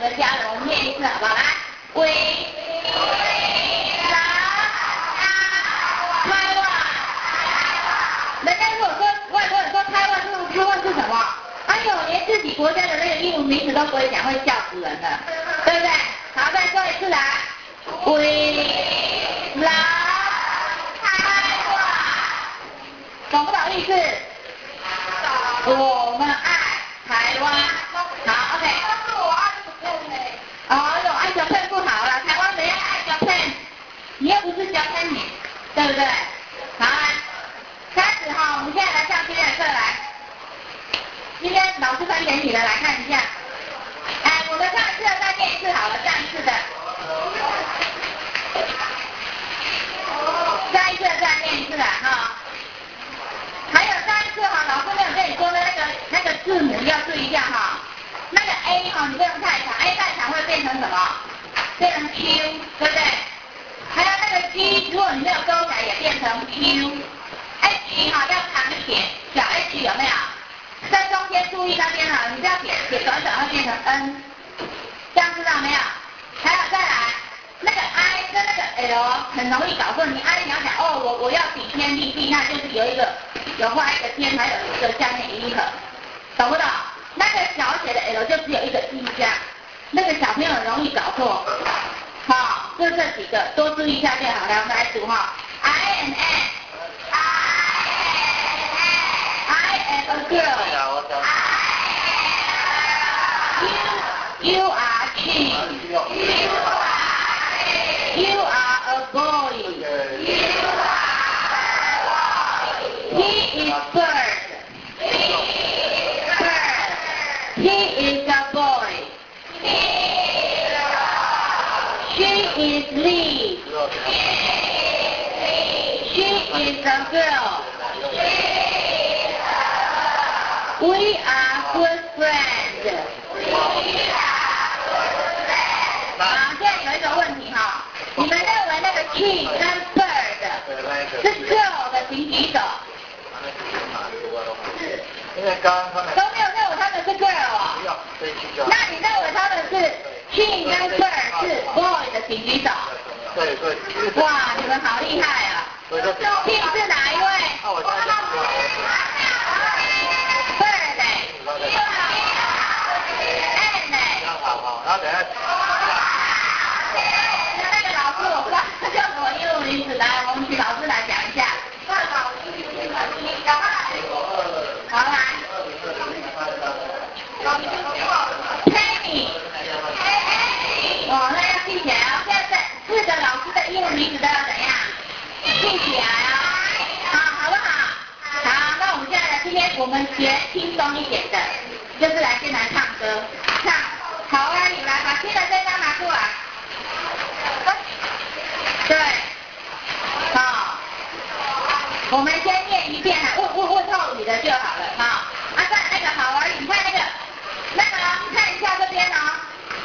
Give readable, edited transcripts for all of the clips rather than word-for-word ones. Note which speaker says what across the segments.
Speaker 1: 们家人，我们念一次好不好？来，we love Taiwan。人家如果说外国人说台湾是什么？哎呦，连自己国家的那个英文名字都不会讲，会笑死人了，对不对？好，再说一次来，we love Taiwan。懂不懂意思？我们爱台湾。好 ，OK。哦，有爱Japan不好了，台湾人要爱Japan，你又不是Japan人，对不对？好，来，开始哈，我们现在来上今天的课来。今天老师分给你的，来看一下。哎，我们上一次的再念一次好了，上一次的。上一次的再念一次的哈。还有上一次哈，老师没有跟你说的那个字母要注意一下哈。那个 A 哈，你不能太长 ，A 太长会变成什么？变成 Q， 对不对？还有那个 G， 如果你没有勾起来，也变成 Q。H 哈要长一点，小 H 有没有？在中间注意那边哈，你不要写短短会变成 N， 这样知道没有？还有再来，那个 I 跟那个 L 很容易搞错，你 I 你要讲哦，我要顶天立地，那就是有画一个天，还有一个下面一横，懂不懂？那个小写的 L 就只有一个一这样，那个小朋友很容易搞错，好，就这几个多注意一下就好了。我们来读哈 ，I am a girl. You are king. You are a boy. He is bird. He is a boy. She is leaf. She is a girl. We are good friends. 好，现在有一个问题哈，你们认为那个 king 跟 bird 是 girl 的请举手。
Speaker 2: 因为刚刚
Speaker 1: 都没有认为他们是 girl 哦。那你认为他们是 king 跟 bird 是 boy 的请举手。
Speaker 2: 对。
Speaker 1: 哇，你们好厉害啊！king 是哪一位？bird 呢？and 呢？
Speaker 2: 好，然后等下。
Speaker 1: 那个老师我不知道叫什么英文名字，来，我们请老师来讲一下。好来。Penny。哦，那要记起来哦。现在4个老师的英文名字都要怎样？记起来哦。好不好？好，那我们现在今天我们学轻松一点的，就是先来唱歌，唱好啊，你来把新的这张拿出来。对，好，我们先念一遍，问候语的就好了，哈。在那个好玩，你看那个，看一下这边哦。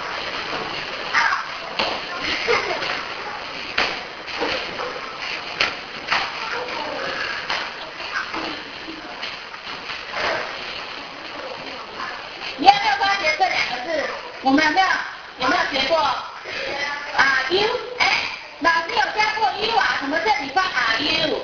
Speaker 1: 你有没有发觉这2个字？我们有没有学过？Are you？ 老师有教过 you 啊？什么这里发 are you？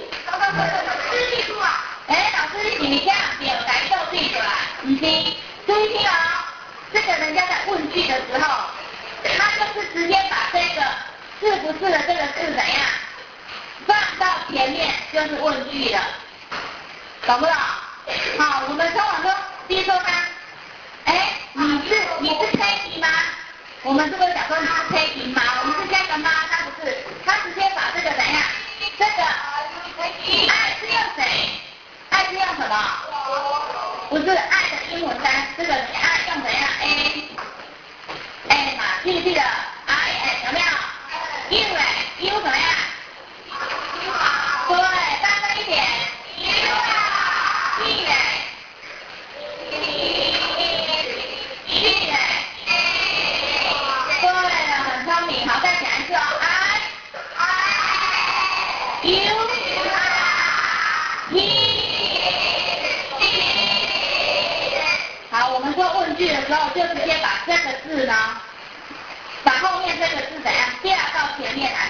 Speaker 1: 老师你这样有改动句出来，不是？注意听哦，这个人家在问句的时候，他就是直接把这个是不是的这个字怎样放到前面，就是问句了，懂不懂？好，我们通常说，比如说他，你是 Peggy 吗？我们是不是讲说你是 Peggy 吗？我们是加个吗？他不是，他直接把这个怎样？这个爱是用谁？爱是用什么？不是爱的英文单，这个爱用怎样 ？A 嘛，记不记得 ？I 有没有 ？You 怎么样？对，大声一点。He 对了，很聪明。好，再讲一次哦。You。好，我们做问句的时候，就直接把这个字呢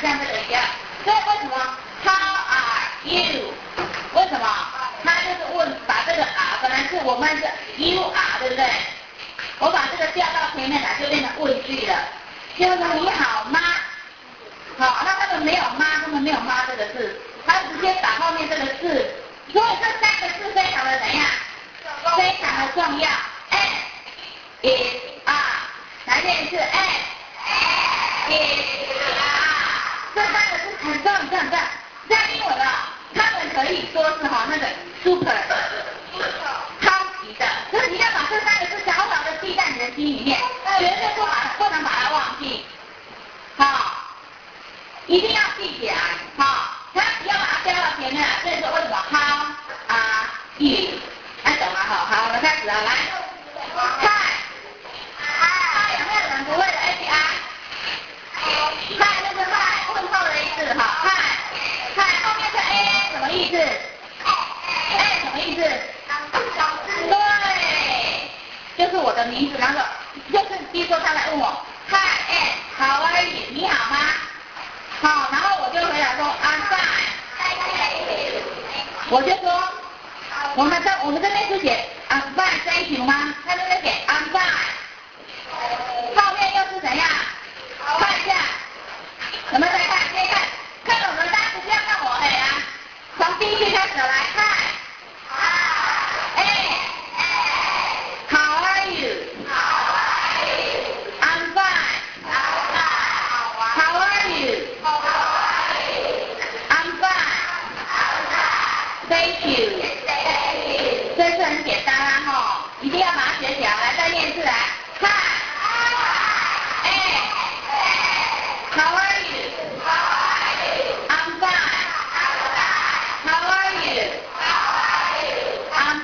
Speaker 1: 像这个一样。所以为什么 How are you？ 为什么？它就是问把这个 are 本来是我们是 you are 对不对？我把这个调到前面来就变成问句了，就是说你好吗？好，那他们没有妈，根本没有妈这个字，他直接打后面这个字，所以这三个字非常的怎样？非常的重要。And is are， 来念一次 and is are， 这三个字很重很重很重。在英文啊，他们可以说是那个 super 超级的，所以你要把这三个字牢牢的记在你的心里面，绝对不能把它忘记。好。一定要记起来，他要把它标到前面来，所以说为什么 How are you？ 懂吗？好，我们开始了，来，嗨，有没有人不会的 ？HI， 嗨，那是嗨，问候的意思，嗨，后面是 A， 什么意思 ？A 什么意思？对，就是我的名字，然后就是比如说他来问我 ，Hi，How are you？ 你好吗？好，然后我就回答说 I'm fine， 我就说我们这边是写 I'm fine thank you 吗？他这边写 I'm fine， 后面又是怎样？看一下，有没有在看？先看懂的单词不要看我从第一句开始来看。How are you？ I'm fine。How are you？ I'm fine。Thank you。这是很简单啦一定要把它学起来。来，再念一次来。Hi。How are you？ I'm fine。How are you？ I'm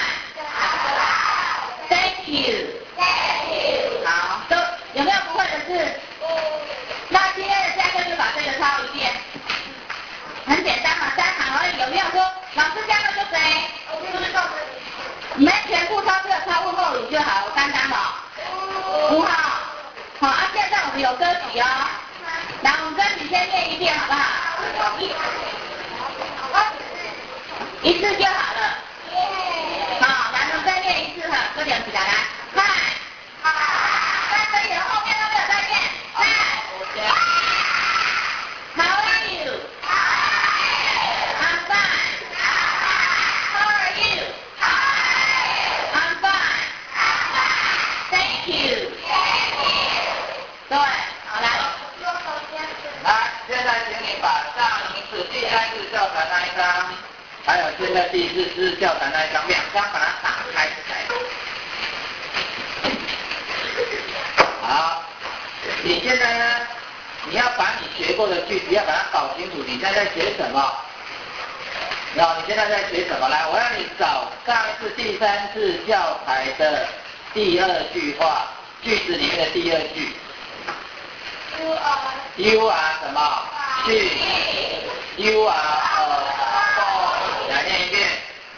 Speaker 1: fine。Thank you。好，都有没有不会的字？那今天的下课就把这个抄一遍，很简单嘛，3行而已。有没有说老师下课就谁？你们全部抄这个抄问候语就好了，刚刚好。5号。好，现在我们有歌曲哦，来，我们歌曲先念一遍好不好？一次就好了。好，来，我们再念一次快点起来，来，嗨，再可以了，后面都没有再念，嗨。How are you? I'm fine. How are you? I'm fine. Thank you. 对，好来。
Speaker 2: 来，现在请你把上一次第3次教材那一张，还有现在第4次教材那一张，2张把它打开来。好，你现在呢？你要把你学过的句子要把它搞清楚，你现在在学什么？然后你现在在学什么？来，我让你找上一次第3次教材的第2句话，句子里面的第2句。You are 什么？去。You are a boy。来念一遍。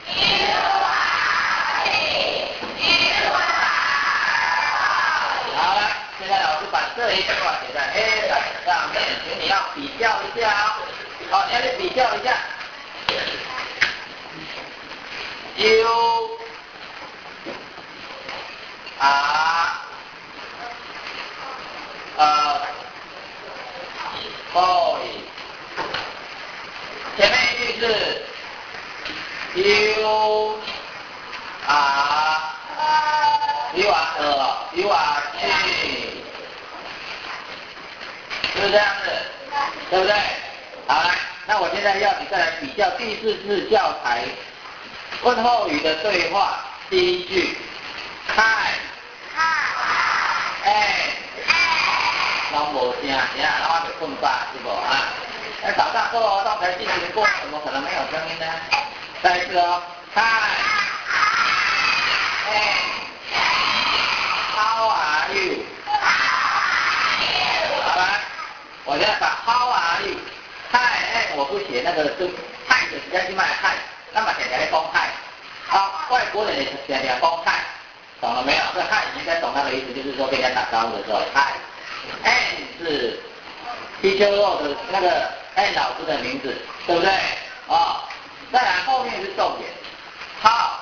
Speaker 2: 好了，现在老师把这一句话写在 A 板上面，请你要比较一下好，你要去比较一下。You are a boy。前面一句是 You are she， 是不是这样子？对不对？好来，那我现在要你再来比较第4次教材问候语的对话。第1句 ，Hi， 拢无声，然后就困吧，是不啊？那早上做活动才进行过，怎么可能没有声音呢？再一次哦 ，Hi。How are you？ 好来，我现在把 How are you？ Hi， 我不写那个就 Hi 就直接去卖 Hi， 那么写起来讲 Hi。外国人也写起来讲 Hi， 懂了没有？这 Hi 你应该懂那个意思，就是说跟人家打招呼的时候 Hi。And 是 Teacher Row 的那个 N 老师的名字，对不对？啊，再来后面是重点。How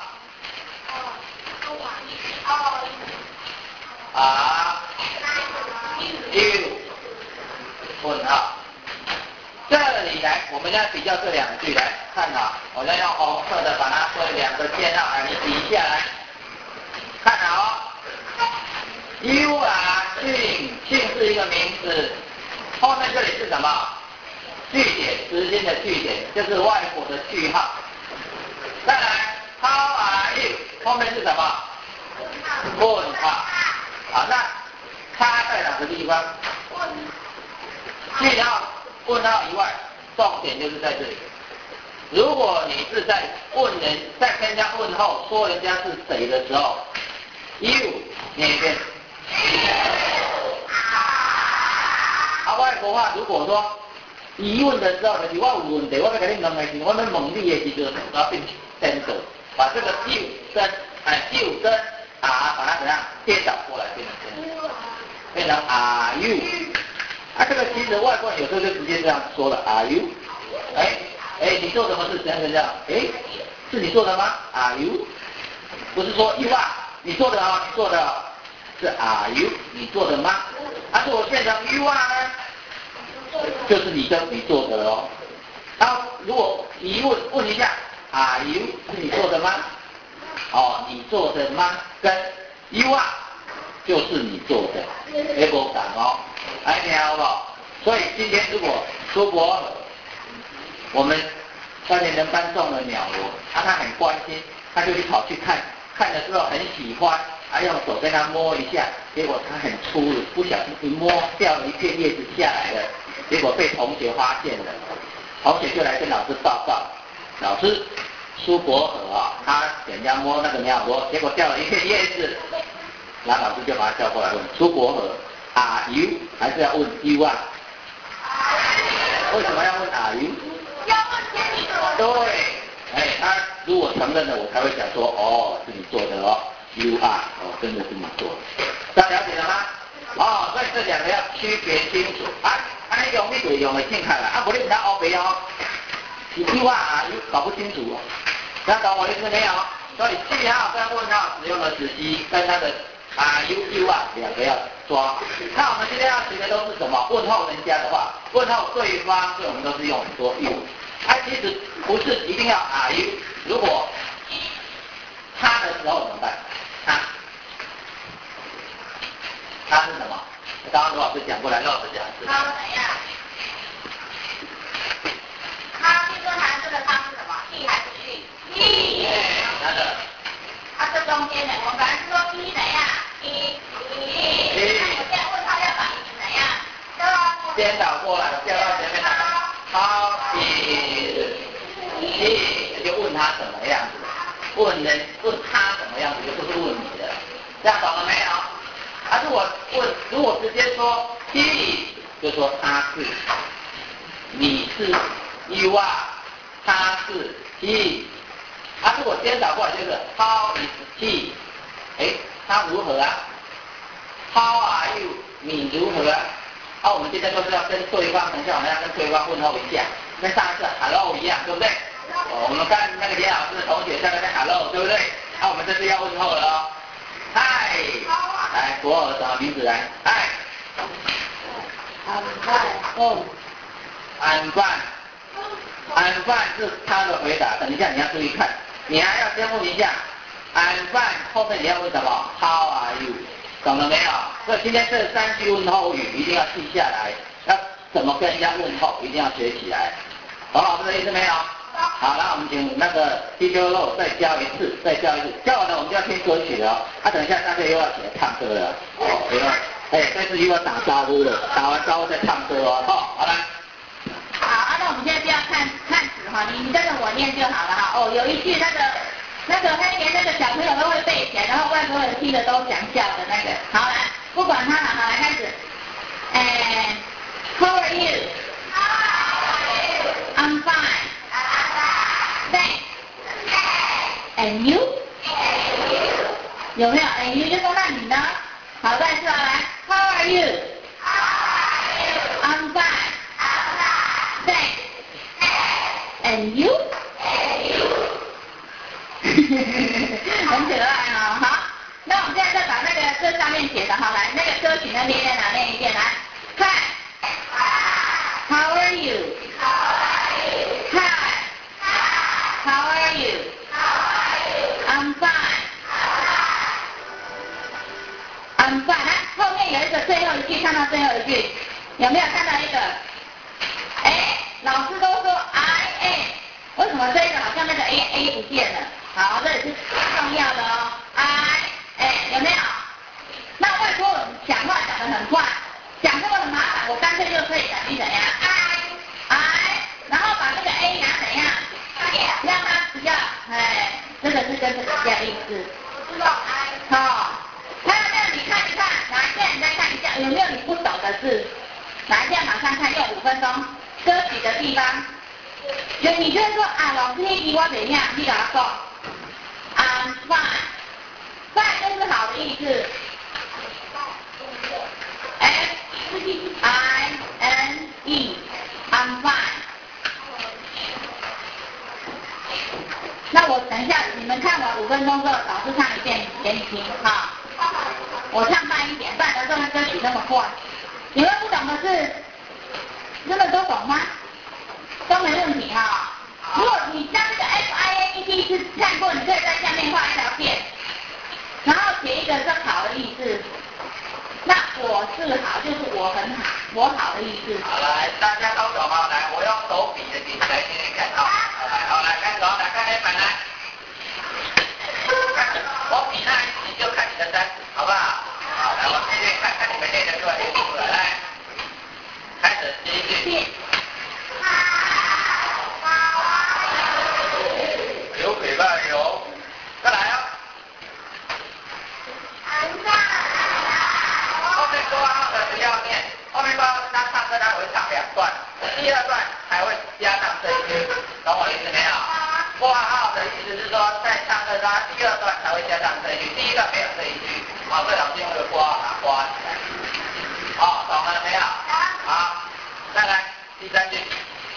Speaker 2: are you？ 问号。这里来，我们来比较这两句来看啊。我再用红色的把它分两个箭号，你比下来，看好哦。You are 姓是一个名词，后面这里是什么？句点，时间的句点，就是外国的句号。再来 ，How are you？ 后面是什么？问号。好，那差在哪个地方？句号、问号以外，重点就是在这里。如果你是在问人，在跟人家问候，说人家是谁的时候 ，you 念一遍。外国话如果说疑问的时候，就是我有问题，我要跟你问的时候，我要问你的时候，我要变真的，把这个 you 跟you 跟把它怎样颠倒过来，变成 are you。这个其实外国人有时候就直接这样说了 ，are you？ 你做什么事？怎样怎样？是你做的吗 ？Are you？ 不是说 you are， 你做的哦，你做的哦，是 are you？ 你做的吗？如果变成 you are 呢？就是你做的哦。如果疑问一下 ，are you 是你做的吗？你做的吗？跟 you are 就是你做的，没无同哦。听好不好？所以今天如果出国，我们3年人班中了鸟螺，他很关心，他就跑去看，看的时候很喜欢，用手跟他摸一下，结果他很粗鲁，不小心一摸掉了一片叶子下来了，结果被同学发现了，同学就来跟老师报告，老师苏国和他给人家摸那个鸟螺，结果掉了一片叶子，然后老师就把他叫过来问苏国和 are you 还是要问 you are？ 为什么要问 are you？
Speaker 1: 要问先你做的。
Speaker 2: 对，他如果承认了，我才会讲说，是你做的哦 ，you are， 真的是你做的，大家了解了吗？所以这两个要区别清楚。那用你对用的听开了，不然你唔得黑白哦。you are you 搞不清楚哦，大家懂我意思没有？所以句号跟问号使用的时机跟它的you are 两个要抓。那我们今天要学的都是什么？问候人家的话，问候对方，所以我们都是用很多 you。其实不是一定要 are you， 如果他的时候怎么办？他是什么？刚刚罗老师讲过来，罗老师讲是。
Speaker 1: 他怎样？他听说他这个他是什么？he还是she？he。
Speaker 2: 他的。
Speaker 1: 这中间的，我们本来是说 he 怎样 ？he。那我现在问他要把 he 怎样？
Speaker 2: 颠倒过来，调到前面来。How is he？ 就问他怎么样子，问他怎么样子，就不是问你的，这样懂了没有？如果直接说 he， 就说他是，你是 you are， 他是 he。如果颠倒过来就是 how is he？ 他如何啊 ？How are you？ 你如何啊？我们今天都是要跟对方，等一下我们要跟对方问候一下，跟上一次 hello 一样，对不对？我们看那个连老师的同学在那边 hello， 对不对？我们这次要问候了哦。嗨，来，国尔什么名字来？嗨
Speaker 1: I'm fine。
Speaker 2: I'm fine。I'm fine 是他的回答，等一下你要注意看，你还要先问一下 I'm fine， 后面你要问什么 ？How are you？ 懂了没有？所以今天这3句问候语一定要记下来，要怎么跟人家问候，一定要学起来。懂老师的意思没有？好，那我们请那个 Teacher Row 再教一次，教完了我们就要听歌曲了。等一下大家又要起来唱歌了。这次又要打招呼了，打完招呼再唱歌哦。好来。
Speaker 1: 好，那我们现在不要看纸哈，你跟着我念就好了哈。有一句那个连那个小朋友都会背起来，然后外国人听的都想笑的那个。好来，不管他了，好来开始。How are you? I'm fine. Thanks. And you? 有没有 ？And you 就说那你呢？好，再一次来。How are you? I'm fine. 好，来那个歌曲那边在哪念一遍？来，看。How are you? Hi. How are you? I'm fine. I'm fine. 来，后面有一个最后一句，看到最后一句，有没有看到一个？哎，老师都说 I am， 为什么这个好像那个 A 不见了？好，这也是重要的哦。I， 有没有？那外国人讲话讲得很快，讲这么的麻烦，我干脆就可以改成怎样 ？I， 然后把这个 A 拿怎样？让它比较，这个是跟这个比较类似。好，还有没有？你看一看，哪一件你再看一下，有没有你不懂的字？哪一件马上看，用5分钟。歌曲的地方，就你就是说啊，老师那题我怎样？你给他说 ，I'm fine，fine 就是好的意思。F-I-N-E，I'm fine。那我等一下，你们看完5分钟之后，老师唱一遍给你听，哈。我唱慢一点，不然这个歌曲那么快。有没有不懂的是？真的都懂吗？都没问题哈。如果你像这个 FINET 是看过，你可以在下面画一条线，然后写一个是好的意思。那我是好，就是我很好，我好的意思。
Speaker 2: 好，来，大家都懂吗？来，我用手比的给你来听听看啊。好，来看手，来看黑板来。我比那一题就看你的单词，好不好？好，来，我念念看看你们念的出来念不出来。来，开始第一句。有北半有，再来啊。后面括号的不要念，后面括号他唱歌他会唱2段，第2段才会加上这一句，懂我意思没有？括号的意思是说在唱歌他第2段才会加上这一句，第1段没有这一句，好，这两句用的括号拿括号起来。好，懂了没有？好，再来第3句。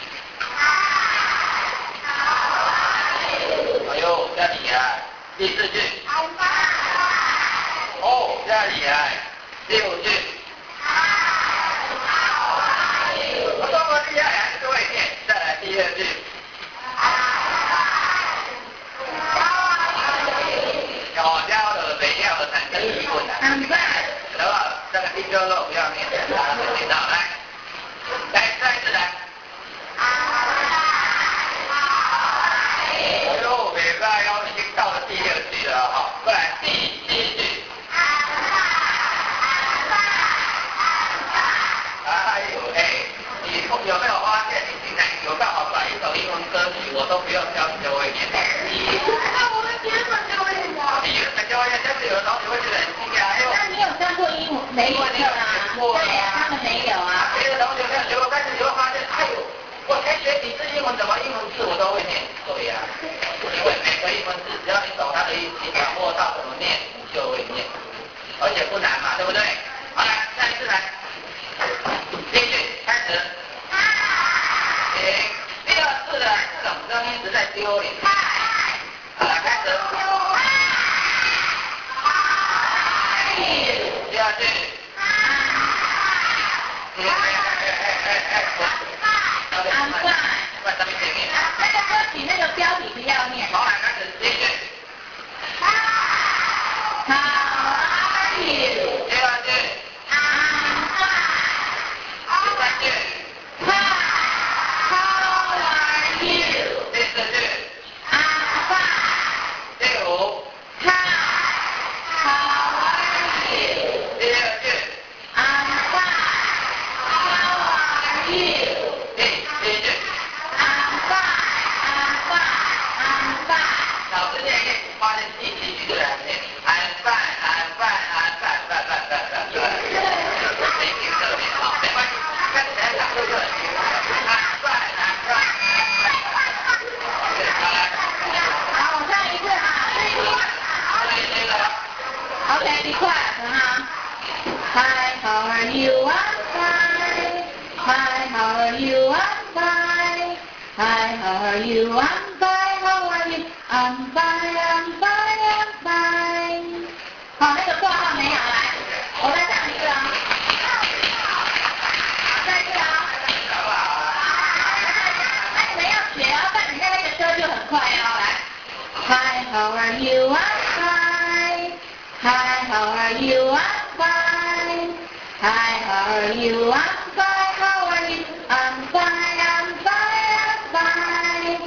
Speaker 2: 哎呦，这样厉害！第4句。哦，这样厉害！第5句。我这么厉害还是会念，再来第2句。哦，这样的没要的产生疑问了。然后这个第6个不要念，念到来，再一次来。哎呦，没办法，已经到了第6句了哈，过来第1句。哎呦哎，你有没有发现你竟然有办法把一首英文歌曲我都不用教你就会念？
Speaker 1: 我们原本就会念。
Speaker 2: 你原本就会念，但是有的同学会觉得很惊讶，哎呦。
Speaker 1: 那你有上过英文？没有啊。对啊，他们没有啊。
Speaker 2: 别的同学没有学过，但是你会发现，哎呦，我才学几次英文，怎么英文字我都会念？对呀，因为每个英文字只要你懂它的意思，掌握到怎么念，你就会念，而且不难嘛，对不对？好，来，再一次来。第1句开始。行，第2次的这种声音实在丢脸。好，来开始。第2句。
Speaker 1: I'm fine。那个歌曲那个标题不要念。
Speaker 2: 好，来开始第1句。
Speaker 1: How are you？
Speaker 2: 第2句。
Speaker 1: I'm fine。
Speaker 2: 第3句。
Speaker 1: How are you？
Speaker 2: 第4句。
Speaker 1: I'm fine。
Speaker 2: 第5。
Speaker 1: How are you？
Speaker 2: 第6句。
Speaker 1: I'm fine。How are you？
Speaker 2: 第7句。
Speaker 1: I'm fine。I'm fine。
Speaker 2: 老师念一遍，发现第7句最难念。I'm fine。这一句特别好，没关系，看起来朗读就很清楚。I'm fine。好来。
Speaker 1: 好，我唱一次啊，OK， be quiet 哈。Hi, how are you? I'm fine. Hi, how are you? I'm fine. Hi, how are you? I'm fine. How are you? I'm fine. I'm fine. I'm fine. 好，那个括号没有来，我再 are you? I'm fine. Hi, how are you? I'm fine. How are you? I'm fine. I'm fine. I'm fine.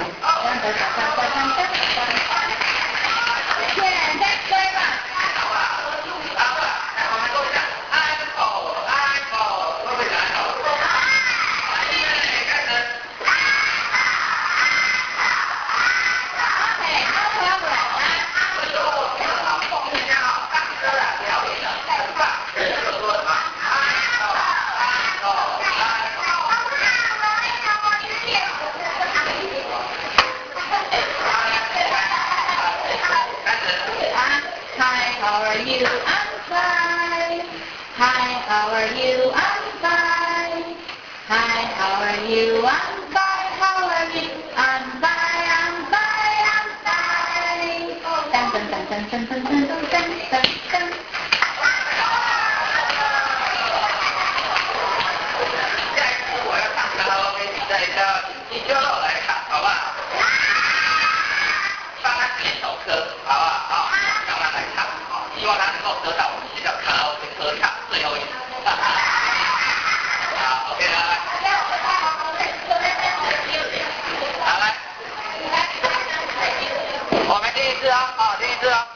Speaker 1: 现在对吧？Hi, how are you? I'm fine. Hi, how are you? I'm fine. Hi, how are you? I'm fine. How are you? I'm fine. I'm fine. I'm fine. Dun dun dun dun dun dun dun dun dun dun.
Speaker 2: 下一次我要唱卡拉 OK 比赛，你就让我来看，好不好？帮他点首歌，好不好？好，让他来唱，好，希望他能够得到我们学校卡拉 OK 合唱最后一次。好 ，OK 来。好来，我们第一次啊，好，第一次啊。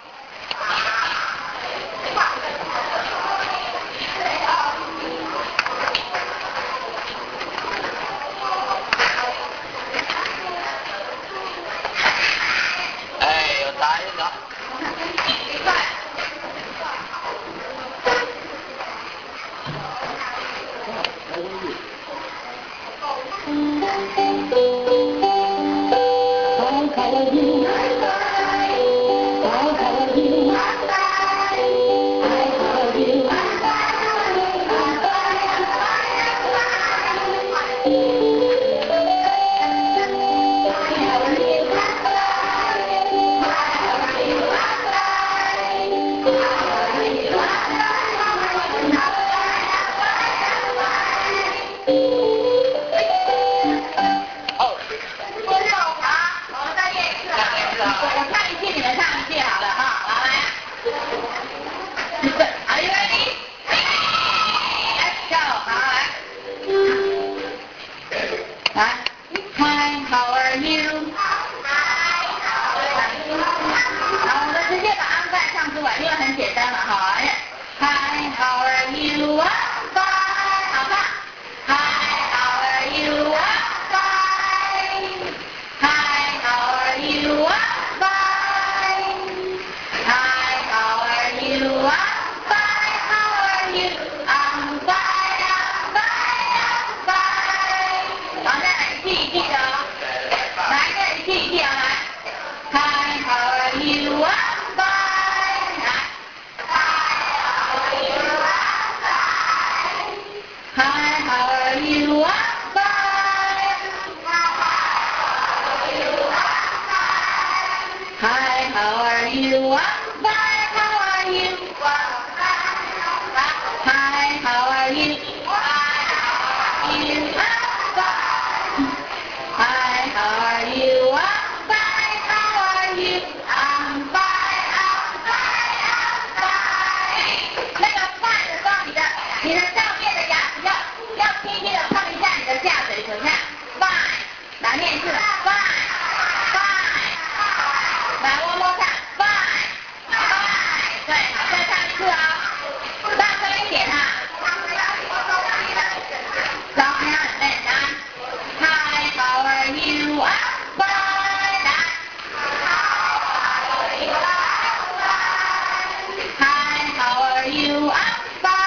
Speaker 2: 有答应的。我唱一句，你们唱一句好了哈，好来。Are you ready? Let's go， 好来。来 ，Hi, how are you? 好，我们直接把安排唱出来，因为很简单嘛，哈。Hi, how are you? I'm fine， 好看。Hi, how are you? I'm fine. Hi, how are you? I'm fine. Hi, how are you? I'm fine. How are you? I'm fine. I'm fine. I'm fine. 好，再来一句一句的哦。来，再一句一句哦，来。Hi, how are you? I'm fine. 来。Hi, how are you? I'm fine. Hi, how are you? I'm fine. How are you? Hi, how are you? I'm fine. Hi, how are you? I'm fine. How are you? I'm fine. I'm fine. I'm fine. 那个 fine 的时候，你的上面的牙齿要轻轻的碰一下你的下嘴唇，看 fine， 来念一次 fine。来，摸摸看 ，fine， 对，好，再唱一次啊，大声一点啊。然后你看，来 ，Hi, how are you? I'm fine。来 ，Hi, how are you? I'm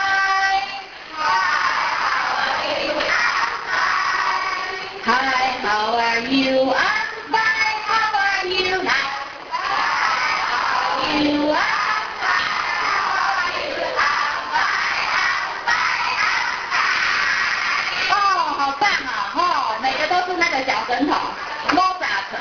Speaker 2: fine。Hi, how are you? I'm fine. How are you? 来。You are哦，好棒啊！哦，每个都是那个小神童 ，Mozart。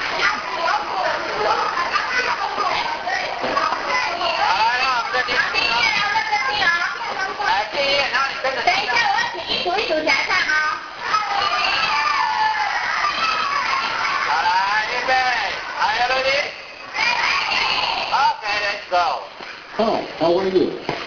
Speaker 2: 好，那我们再听。
Speaker 1: 第一页要认真听哦。
Speaker 2: 来，第一页，然后你跟着。
Speaker 1: 等一下，我要请一组一组起来唱哦。
Speaker 2: 好，来，预备，Are you ready? Okay, let's go.
Speaker 3: Hi, how are you?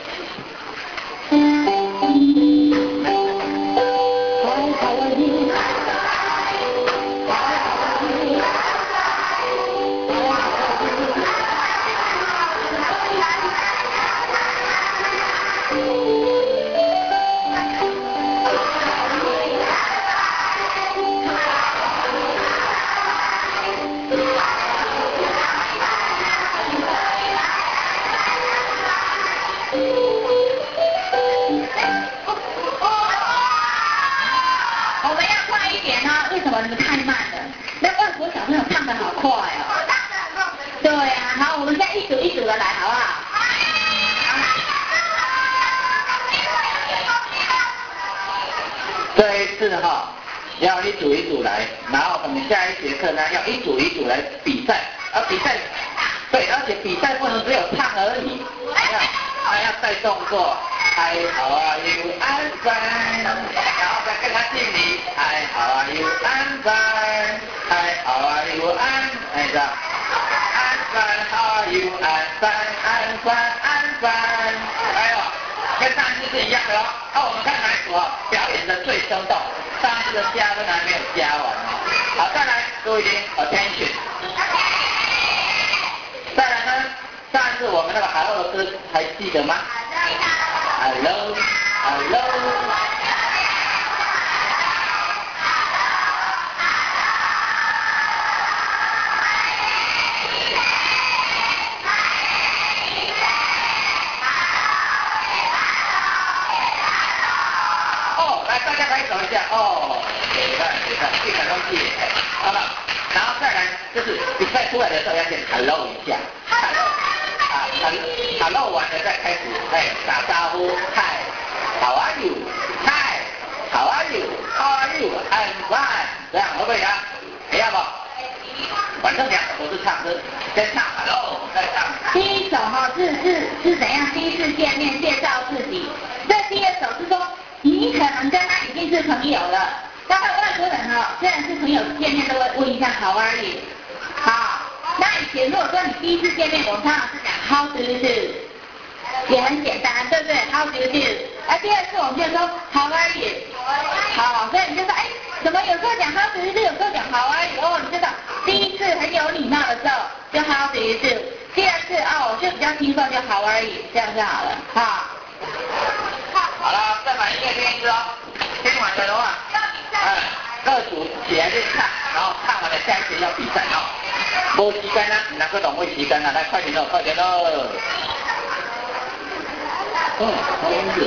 Speaker 1: 慢了。那外国小朋友唱得好快哦。对呀、好，我们现在一组一组的来，好不好？
Speaker 2: 这一次哈，要一组一组来，然后我们下一节课呢，要一组一组来比赛，比赛，对，而且比赛不能只有唱而已，还要带动作。Hi, how are you? I'm fine. 然后再跟他敬礼。Hi, how are you? I'm fine. Hi, how are you? I'm fine. How are you? I'm fine. I'm fine. I'm fine. 还有，跟上一次是一样的哦。我们看哪一组表演的最生动。上次的加分还没有加完哦。好，再来，注意听 ，attention。再来呢，上一次我们那个 hello 的歌还记得吗？ Hello, hello. 来大家拍手一下哦，你看，这个东西，好了，然后再来就是比赛出来的时候要先 hello 一下 ，hello 完了再开始打招呼 ，Hi。How are you? Hi. How are you? How are you? I'm fine. 这样会不会啊？一样不？反正两个都是唱歌，先唱 Hello， 再唱。
Speaker 1: 第一首是怎样？第一次见面介绍自己。这第二首是说你可能跟他已经是朋友了。那外国人虽然是朋友见面都会问一下 How are you？ 好，那以前如果说你第一次见面，我们通常是讲 How do you do？ 也很简单，对不对 ？How do you do？ 第二次我们就说 How are you？ 好，所以你就说，怎么有时候讲 How do you do， 有时候讲 How are you？ 你知道，第一次很有礼貌的时候就 How do you do？ 第二次就比较轻松，就 How are you？ 这样就好了，好。
Speaker 2: 好了，再把音乐听一次哦。听完了的话，各组起来练唱，然后唱完了下一节要比赛哦。没时间啦，唔能够浪费时间啦，来快点喽，快点喽。好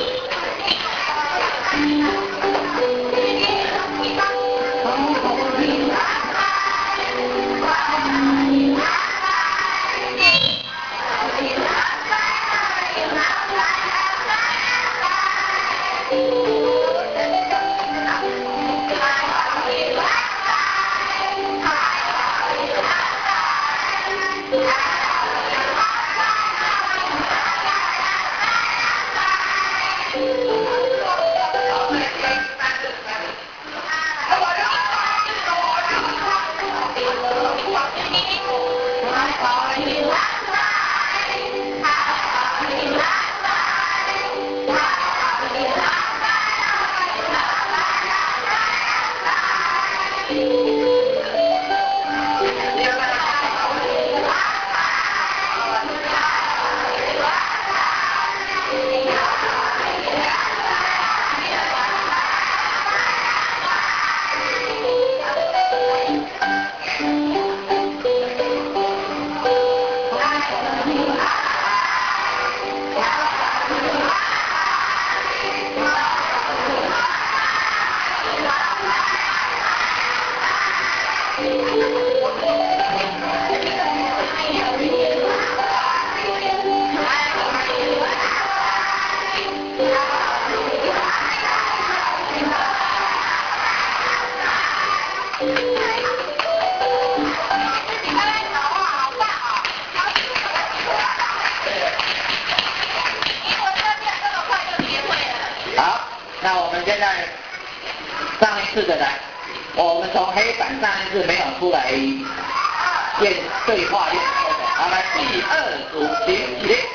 Speaker 2: 那我们现在上一次的来，我们从黑板上一次没有出来练对话练说的，好，来第二组请起立。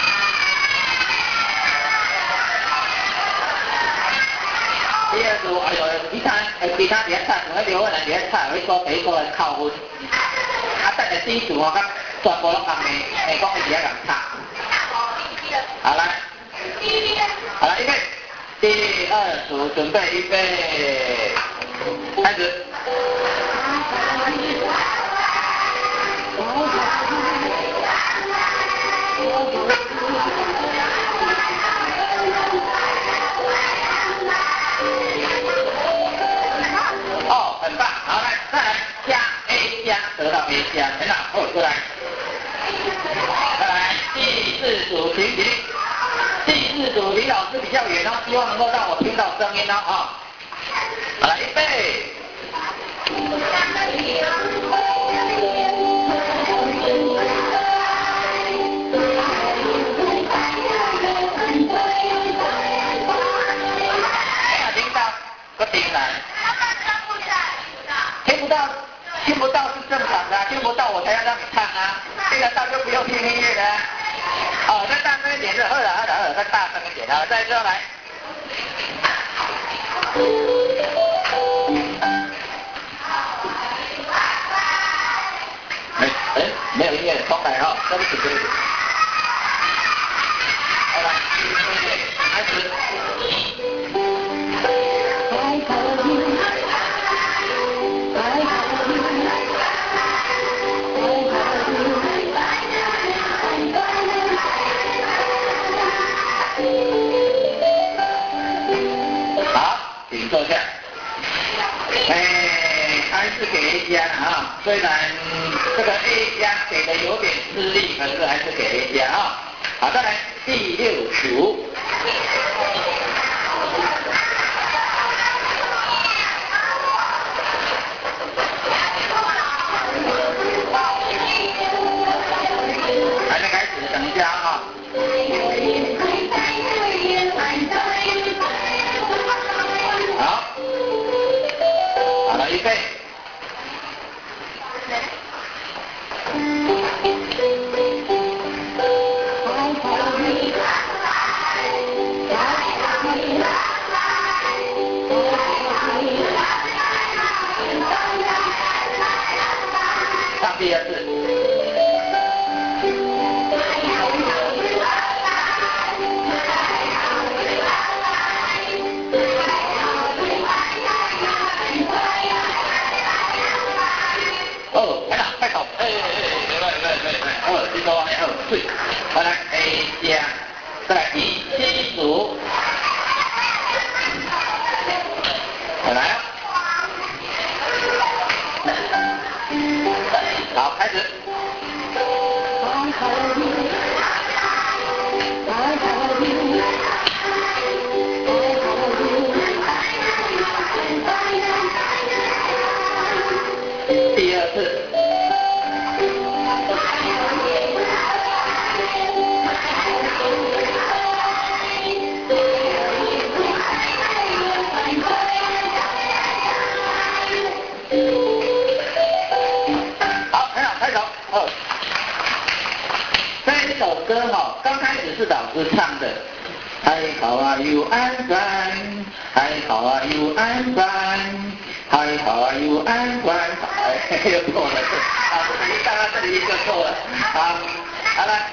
Speaker 2: 第二组，其他比较差，同一条可能比较差，有一个比一个扣分。等下第一组我全部都讲你讲的比较人差。好来，好来，预备。第二组准备预备，开始。很棒，好来，再加，很好，哦，过来。再来第四组停停。第四组离老师比较远哦，希望能够让我听到声音哦啊。好来，预备。不听来，听不到是正常的，听不到我才要让你唱啊，听得到就不用听音乐了。哦，再大声一点，再大声一点啊，再这来。没有音乐，重来哈，对不起。好来，开始。坐下，还是给 A 加啊，虽然这个 A 加给的有点吃力，可是还是给 A 加啊。好，再来第6组。还没开始，等一下啊。好了，预备。唱第二次。哦，来了，快走！这个往后退，再来 A 加，再来第7组，再来啊！好，开始。第二次。好，很好，开手。哦，这首歌哈，刚开始是老师唱的。Hi, how are you? I'm fine. Hi, how are you? I'm fine. Hi, how are you? I'm fine. 又错了，啊，刚刚这里就错了。好了，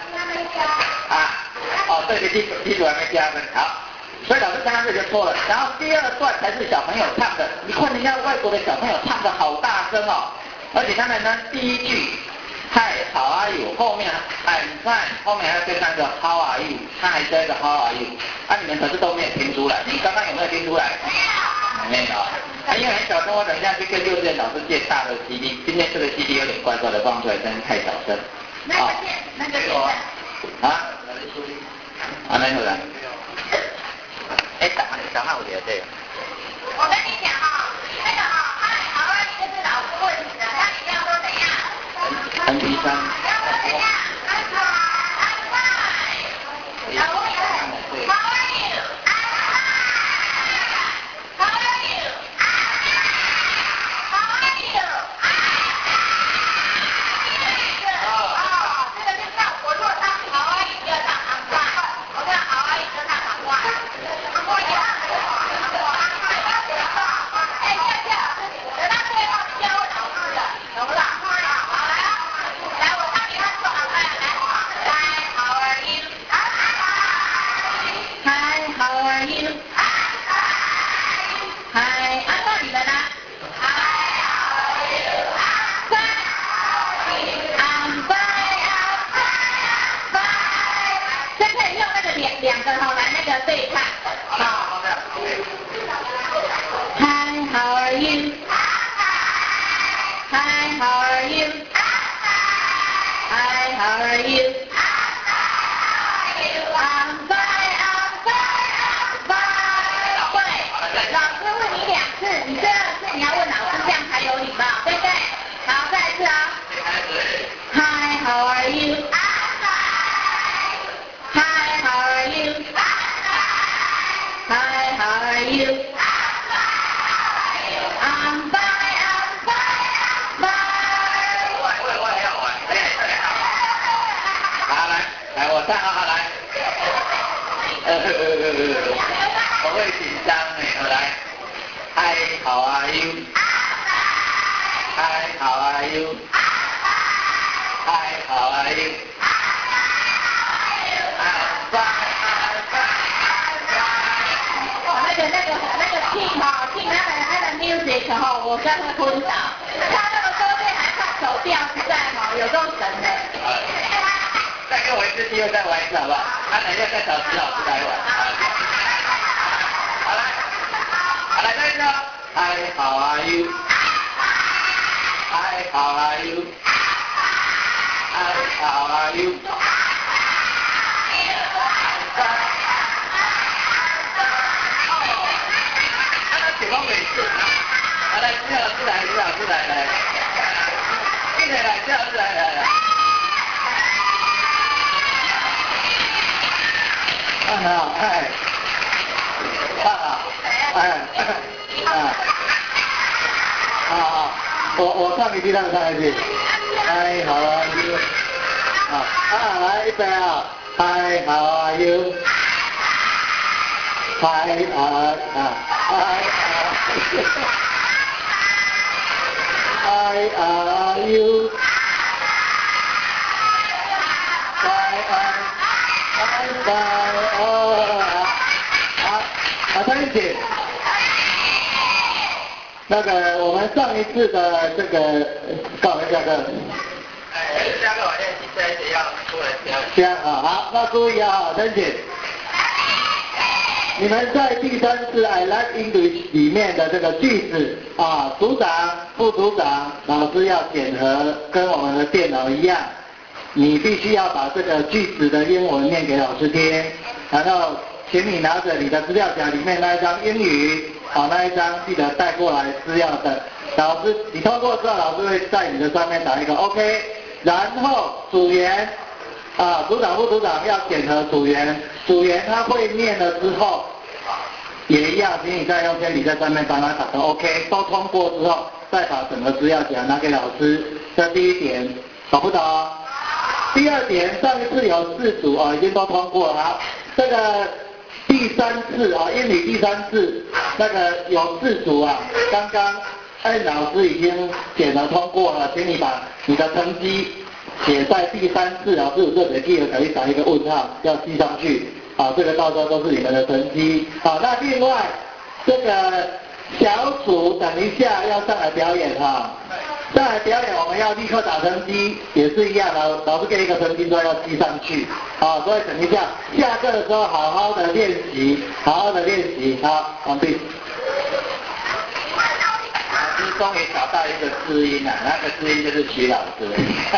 Speaker 2: 哦，对，第组还没加分，好，所以老师刚刚这就错了。然后第2段才是小朋友唱的，你看人家外国的小朋友唱的好大声哦，而且他们呢第一句 Hi, how are you? 后面 I'm fine， 后面还要跟上一个 How are you？ 他还加一个 How are you？ 你们可是都没有听出来，你刚刚有没有听出来？没有。因为很小声，我等一下去跟幼稚园老师借大的 CD， 今天这个 CD 有点怪怪的，放出来声音太小声。
Speaker 1: 那个
Speaker 2: 那有人？档案有点对。
Speaker 1: 我跟你讲哈，那个哈，好啊，这是老师问你的，那你要说怎样
Speaker 2: ？MP3。
Speaker 1: 两个好来那个对看，好。Hi, how are you? Hi, how are you? how are you? I'm fine, I'm fine, I'm fine. 对，老师问你2次，你这2次你要问老师，这样才有礼貌，对不对？好，再一次啊。Hi, how are you? Hi, how are you? Hi, how are you? I'm fine, I'm fine, I'm fine.
Speaker 2: 我也要玩，好来，我唱好来。我会紧张哎，我来。Hi, how are you? Hi, how are you? Hi, how are you? I'm fine, I'm fine, I'm fine.
Speaker 1: 哦，那个 King 哈，King 那个 music 哈，我真的昏倒。他那个歌队还唱手调，实在哈有够神的。
Speaker 2: 再给我一次机会再玩一次好不好？等一下再找徐老师来玩。好来，再一次。Hi, how are you? Hi, how are you? Hi, how are you? 解放美式。来，徐老师来，进来，徐老师来。看啊，我唱一句，他们唱一句。Hi, how are you? 来一杯啊。Hi, how are you? Hi, Hi, are you? I'm fine. 三姐，那个我们上一次的这个告白下课。下课晚练习这一节要出来教。好，那注意啊，三姐。你们在第3次 I like English 里面的这个句子啊，组长、副组长、老师要检核，跟我们的电脑一样，你必须要把这个句子的英文念给老师听，然后请你拿着你的资料夹里面那一张英语，那一张记得带过来资料的，老师你通过之后，老师会在你的上面打一个 OK， 然后组员。组长、副组长要检核组员他会念了之后，也一样，请你再用铅笔在上面帮他打个 OK， 都通过之后，再把整个资料夹拿给老师。这第一点，懂不懂？第二点，上一次有4组已经都通过了。好，这个第3次英语第3次那个有4组刚刚老师已经检核通过了，请你把你的成绩。写在第3次老师有这笔记额可以打一个问号，要记上去。这个到时候都是你们的成绩。那另外这个小组等一下要上来表演上来表演我们要立刻打成绩，也是一样的，老师给一个成绩都要记上去。所以等一下下课的时候好好的练习。好，完毕。老师终于找到一个知音了，那个知音就是徐老师。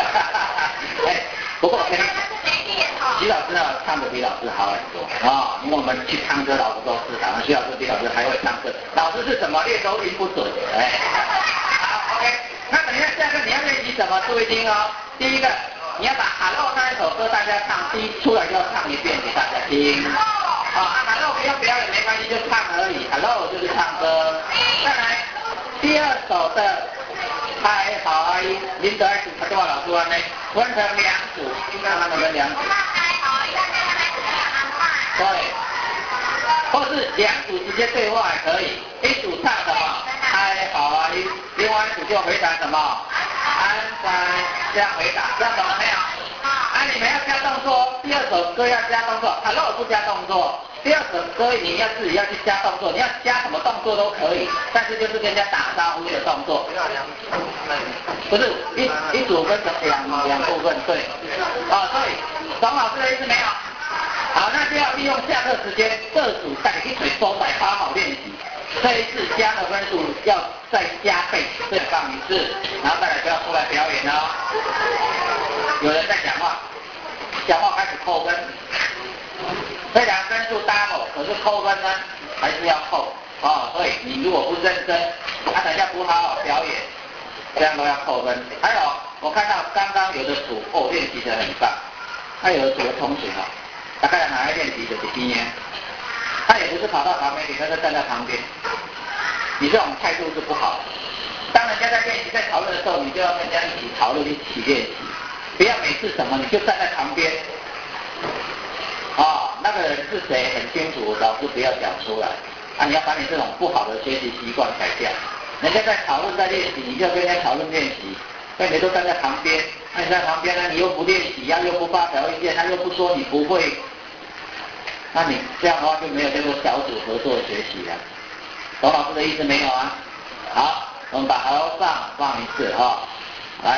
Speaker 2: 不过徐老师呢唱的比老师好很多因为我们去唱歌，老师都知道，徐老师比老师还会唱歌。老师是什么？列都音不准。好 ，OK。那等一下下课你要练习什么？注意听哦。第一个，你要把 Hello 那一首歌大家唱，出来就要唱一遍给大家听。Hello 不要表演没关系，就唱而已。Hello 就是唱歌。再来。第2首的Hi, how are you? 您得多少老师呢？分成2组，应该他们分2组。对，或是2组直接对话也可以。一组唱什么 Hi, how are you? 另外一组就回答什么I'm fine，这样回答，这样懂了没有？你们要加动作，第2首歌要加动作 ，Hello 不加动作。第2首歌你要自己要去加动作，你要加什么动作都可以，但是就是跟人家打招呼的动作。不是一组分成两部分，对。所以懂老师的意思没有？好，那就要利用下课时间，各组带你一腿收仔，好好练习。 这一次加的分数要再加倍，再放一次，然后再来就要出来表演哦。有人在讲话，讲话开始扣分。虽然分数 double， 可是扣分呢还是要扣哦。所以你如果不认真，等一下不好好表演，这样都要扣分。还有，我看到刚刚有的组练习得很棒，有的组的同学大概拿来练习的是今年，他也不是跑到旁边，他就站在旁边。你这种态度是不好的。当人家在练习、在讨论的时候，你就要跟人家一起讨论、一起练习，不要每次什么你就站在旁边。那个人是谁很清楚，老师不要讲出来。你要把你这种不好的学习习惯改掉。人家在讨论、在练习，你就跟人家讨论练习。那你都站在旁边，你在旁边呢，你又不练习又不发表意见，他又不说你不会，那你这样的话就没有这个小组合作学习了。懂老师的意思没有啊？好，我们把和尚放一次来。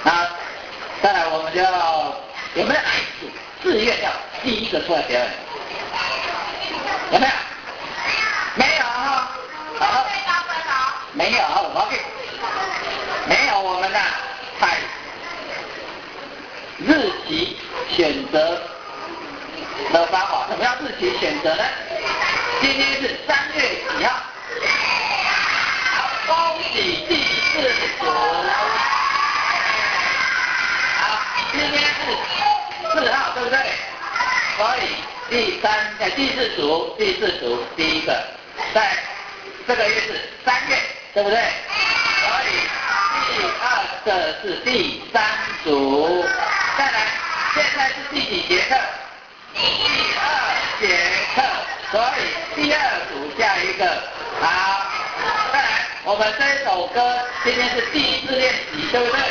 Speaker 2: 那再来我们就要有没有自愿要第一个出来表演？有没有？没有哈。好。没有 ，OK。没有，我们呢采日期选择的方法。什么叫日期选择呢？今天是3月几号？恭喜第4组。好，今天是4号，对不对？所以第4组，第一个，在这个月是3月，对不对？所以第2个是第3组。再来，现在是第几节课？第2节课，所以第2组下一个。好，再来，我们这一首歌今天是第4练习，对不对？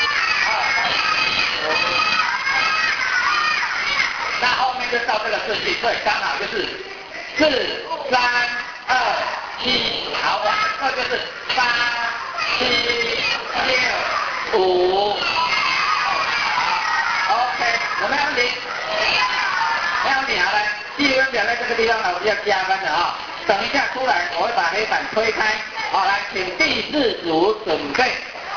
Speaker 2: 那后面就照这个顺序，所以刚好就是4、3、2、1，好，我们这就是8、7、6、5。好 ，OK， 有没有问题？没有问题，好来，记分表在这个地方老师要加分的啊。等一下出来，我会把黑板推开。好，来，请第4组准备。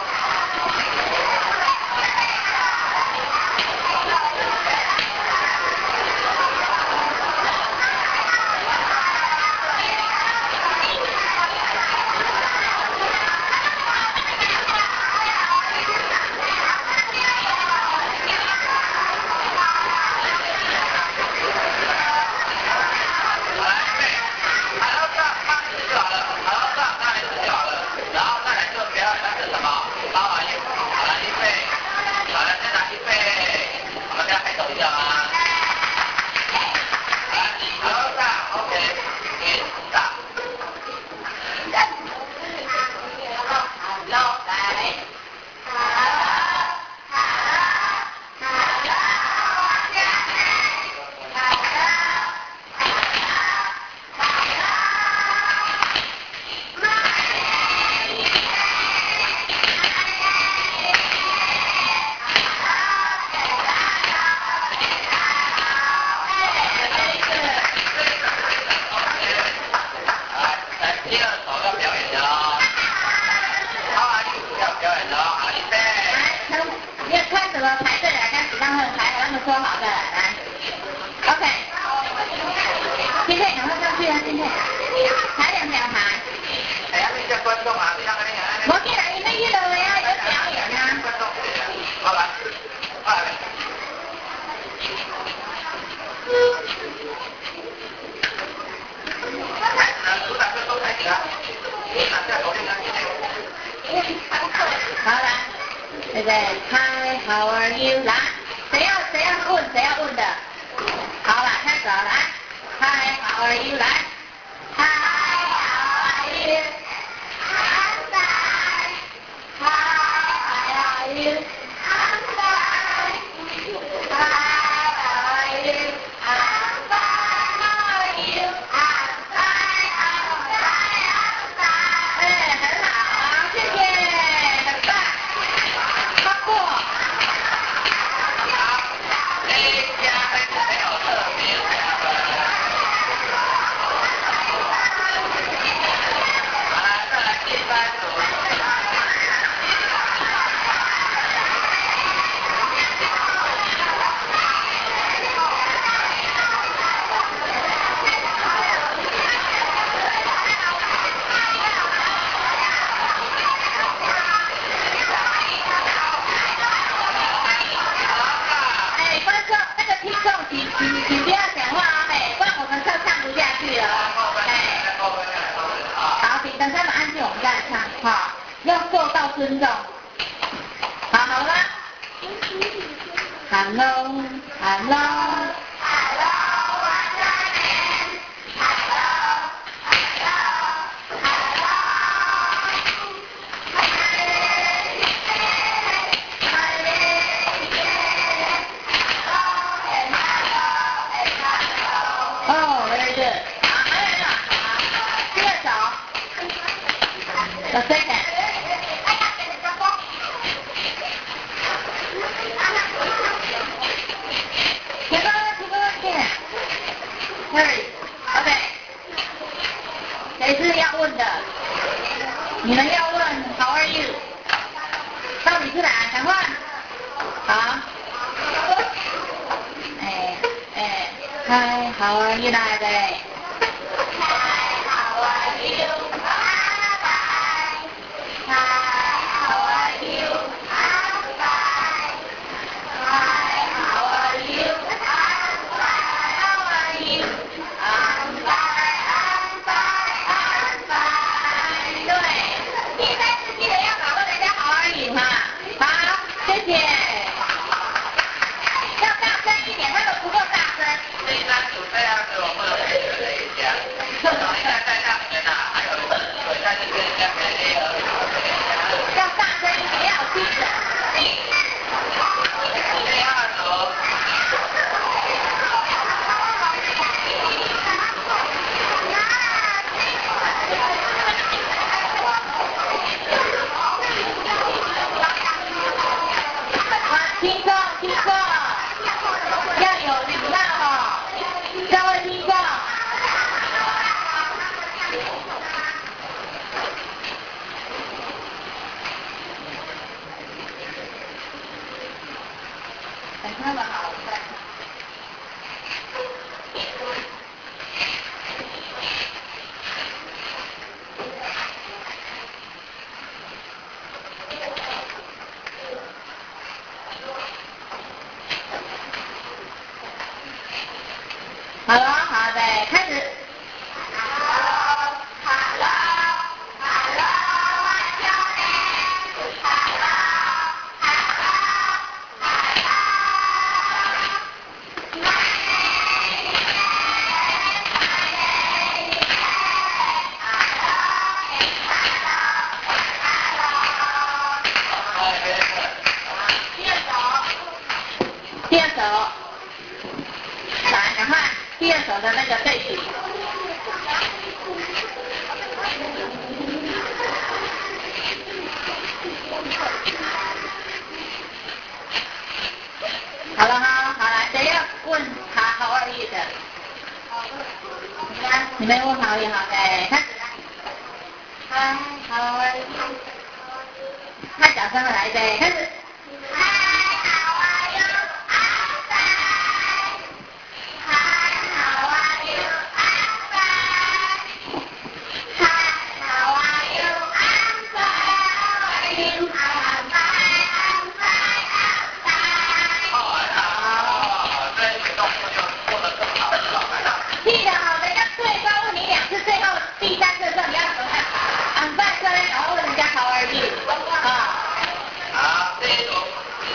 Speaker 2: 说好的，来 ，OK， 今天赶快上去啊！今天排2条排。哎呀，你叫观众啊，你让他那个。我进来，你们一楼呀，有表演啊。观众，好来，好来。孩子呢，组长就都开始了，拿下口令了。好来，对不对 ？Hi, how are you？ 来。谁要问的？好了，开始了，来 ，Hi, how are you？ 来 ，Hi, how are you？ I'm fine. Hi, how are you？ I'm fine. Hi, how are you？ I'm fine. How are you？ I'm fine. I'm fine. I'm fine. 哎，很好，谢谢，很棒，超过。请不要讲话啊，嘿，不然我们就唱不下去了。好，请等他们安静，我们再来唱，好，要受到尊重。好了。Hello, hello. The second.
Speaker 1: Harry，OK，谁是要问的？你们要问 How are you？ 到底是哪？赶快。好。Hi, how are you 来的？Hi, how are you? Hi, how are you? I'm fine. Hi, how are you? I'm fine. How are you? I'm fine. I'm fine. I'm fine. 对，第三次记得要搞问人家 How are you 哈。好，谢谢。要大声一点，他们不够大声。第三组这样子，我们可以学一下。等一下在上面呢，还有对，但是跟人家没有。要大声一点，要有精神。第二组。听众，听众，要有礼貌哦，各位听众。等他们好，再。好了，好的，开始。第二首，来，赶快，第二首的那个对比。好了哈，好来，谁要问他 How are you 的？你们问 How are you 好，对，开始来。Hi, how are you？ 太小声了，来，对，开始。记得好，人家最高问你2次，最后第3次的时候你要怎么样？I'm fine，然后问人家 How are you？ 啊。好，这一组。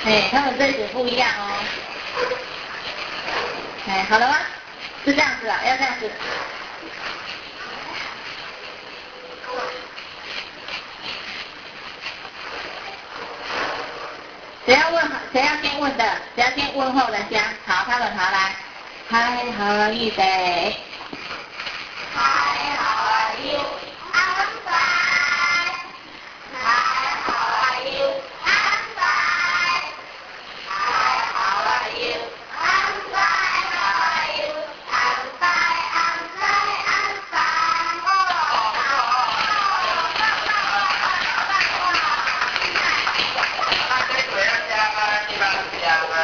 Speaker 1: 哎，他们这一组不一样哦。哎，好了吗？是这样子啊，要这样子。谁要问？谁要先问的？谁要先问候人家？好，他们好来。Hi, how are you today?
Speaker 3: Hi, how are you? I'm fine. Hi, how are you? I'm fine. Hi, how are you? I'm fine. How are you? I'm fine. I'm fine. I'm fine.
Speaker 2: 那这个要加吗？地方加吗？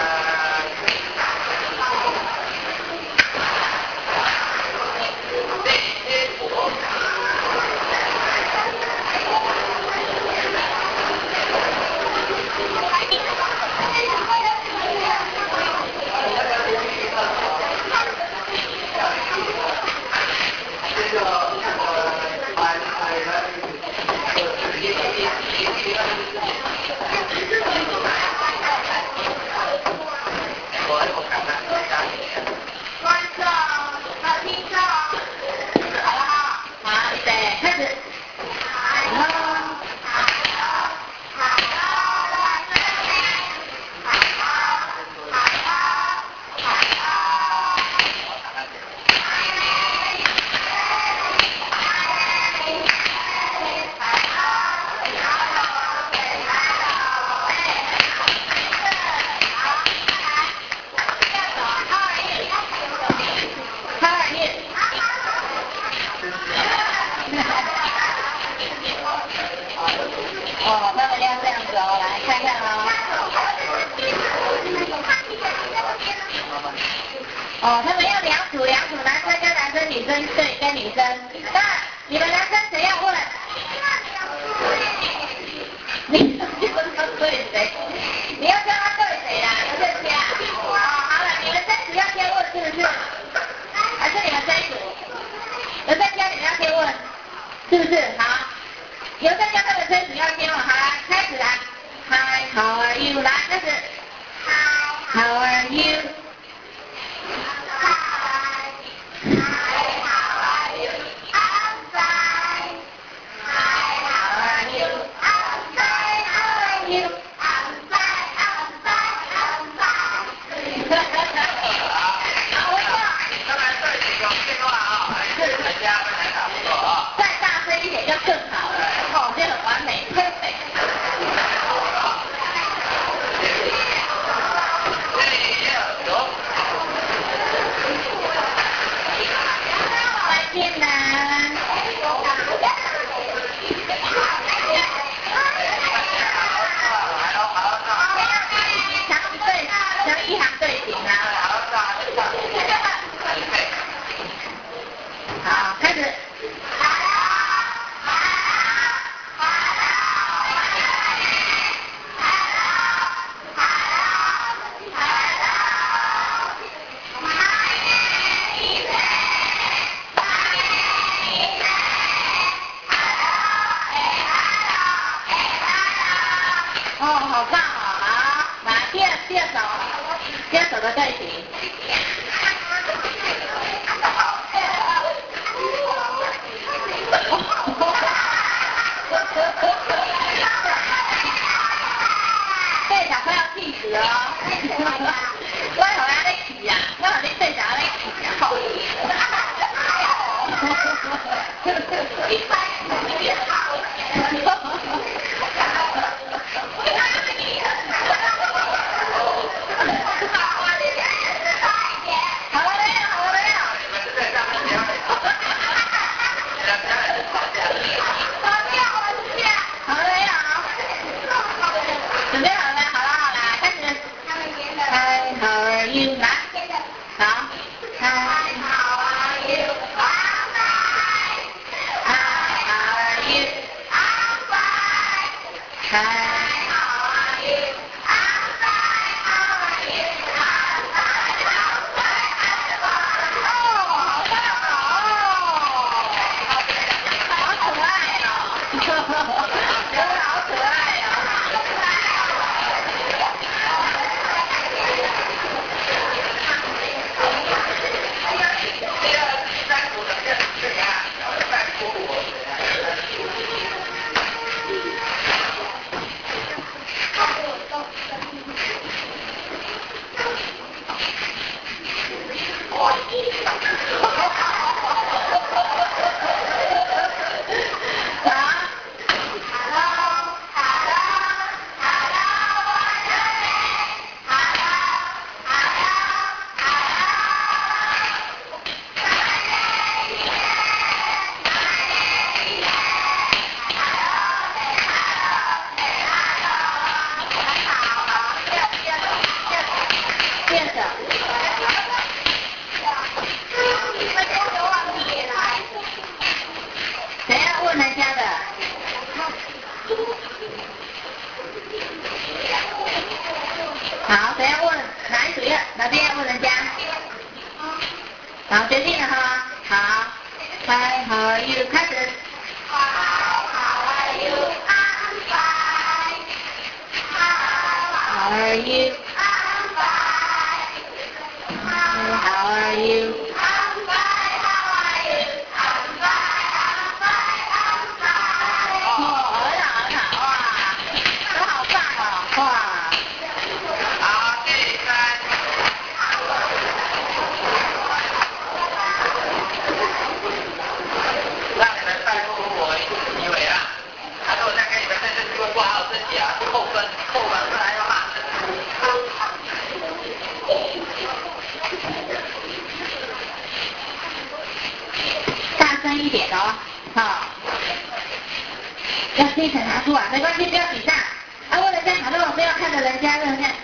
Speaker 3: 观众和听众，好了哈。
Speaker 1: 好，预备，开始。Hello. How are you? 哦，他们要这样子哦，来看看哦。哦，他们要两组，男生跟男生，女生对跟女生。那你们男生谁要问？你要对谁？你要叫他对谁啦？不是这样。哦，好了，你们这组要先问是不是？还是你们这一组？有在家你们要先问，是不是？好。有在家这个这一组要先问，好来，开始来。Hi, how are you？ 来，开始。Hi, how are you？ 好，微笑。
Speaker 2: 当然这里有电话啊，还是大家分享不错啊。
Speaker 1: 再大声一点就更好了，哦，这很完美，perfect。再见啦。像一行队形啊。好，开始。哦，好棒哦！好，来第二首的队形。队长快要气死了哦！我好像在气啊，我好像队长在气啊！好了没有？好了没有？好了没有？准备好了没？好了好了，开始。Hi, how are you？ 来，好。Hi, how are you? I'm fine. Hi, how are you? I'm fine. Hi, how are you? I'm fine. How are you? I'm fine. I'm fine. 哦，好棒哦！好可爱哦！真的好可爱哦！ 好，决定了哈。好 ，Hi, how are you？ 开始。
Speaker 3: Hi, how are you? I'm fine.
Speaker 1: How are you?
Speaker 3: I'm fine.
Speaker 1: How are you?
Speaker 3: I'm fine. How are you? I'm fine. I'm fine. I'm fine.
Speaker 1: 哦，很好很好，哇，都好棒哦，哇。
Speaker 2: 好，第三。让你们再不如我一次机会啊！如果再给你们这次机会不好好珍惜啊，扣分不然要骂。
Speaker 1: 大声一点哦，好。要贴层拿出来，没关系，不要比赛。啊，为了这样好，那我不要看着人家，对不对？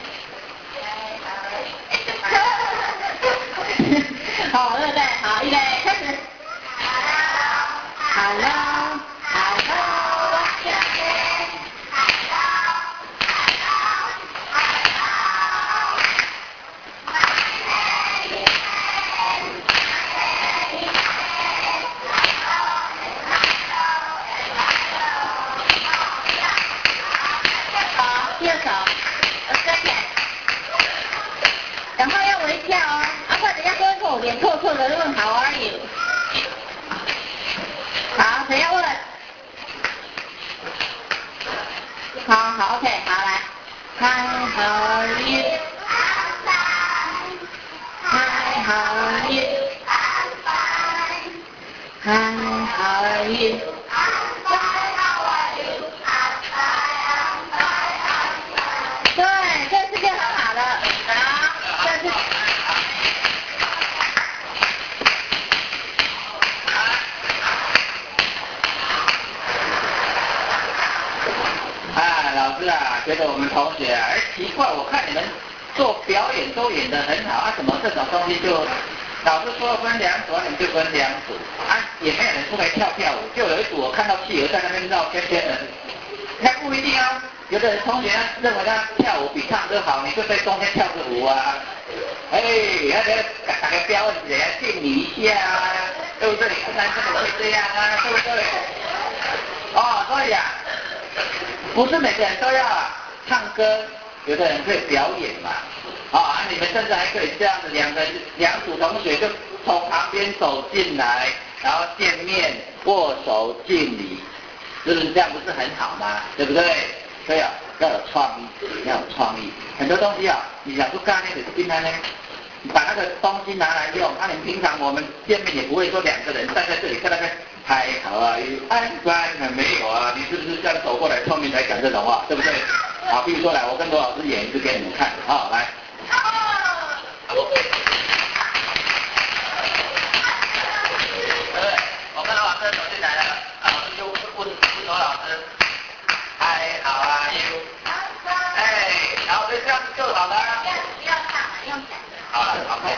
Speaker 1: 好，对不对？好，预备，开始。Hello, hello, what's your name? Second， 然后要微笑哦，快点要跟我脸臭臭的问 How are you？ 好，谁要问？好 ，OK， 好来。Hi, how are you? Hi, how are you? Hi, how are you? 对，这是个很好的，好，这是。
Speaker 2: 老师啊，觉得我们同学啊，奇怪，我看你们做表演都演得很好啊，怎么这种东西就老师说分两组，你们就分两组啊，也没有人出来跳舞，就有一组我看到企鹅在那边绕圈圈的，那不一定啊，有的同学认为他跳舞比唱歌好，你就在中间跳个舞啊，那个大家表演敬礼一下啊，对不对？男生怎么会这样啊，对不对？哦，所以啊。不是每个人都要唱歌，有的人可以表演嘛。你们甚至还可以这样子，两组同学就从旁边走进来，然后见面握手敬礼，是不是这样？不是很好吗？对不对？所以要有创意，很多东西你想说干那个今天呢，你把那个东西拿来用，你们平常我们见面也不会说两个人站在这里在那边。嗨，好啊，安关没有啊？你是不是这样走过来，后面才讲这种话，对不对？好，比如说来，我跟罗老师演一次给你们看，来。对，我跟罗老师走进来了，老师就问罗老师，嗨，好啊，you， 然后就这样子就好了。
Speaker 3: 不要唱了，用讲的。
Speaker 2: 好了 ，OK，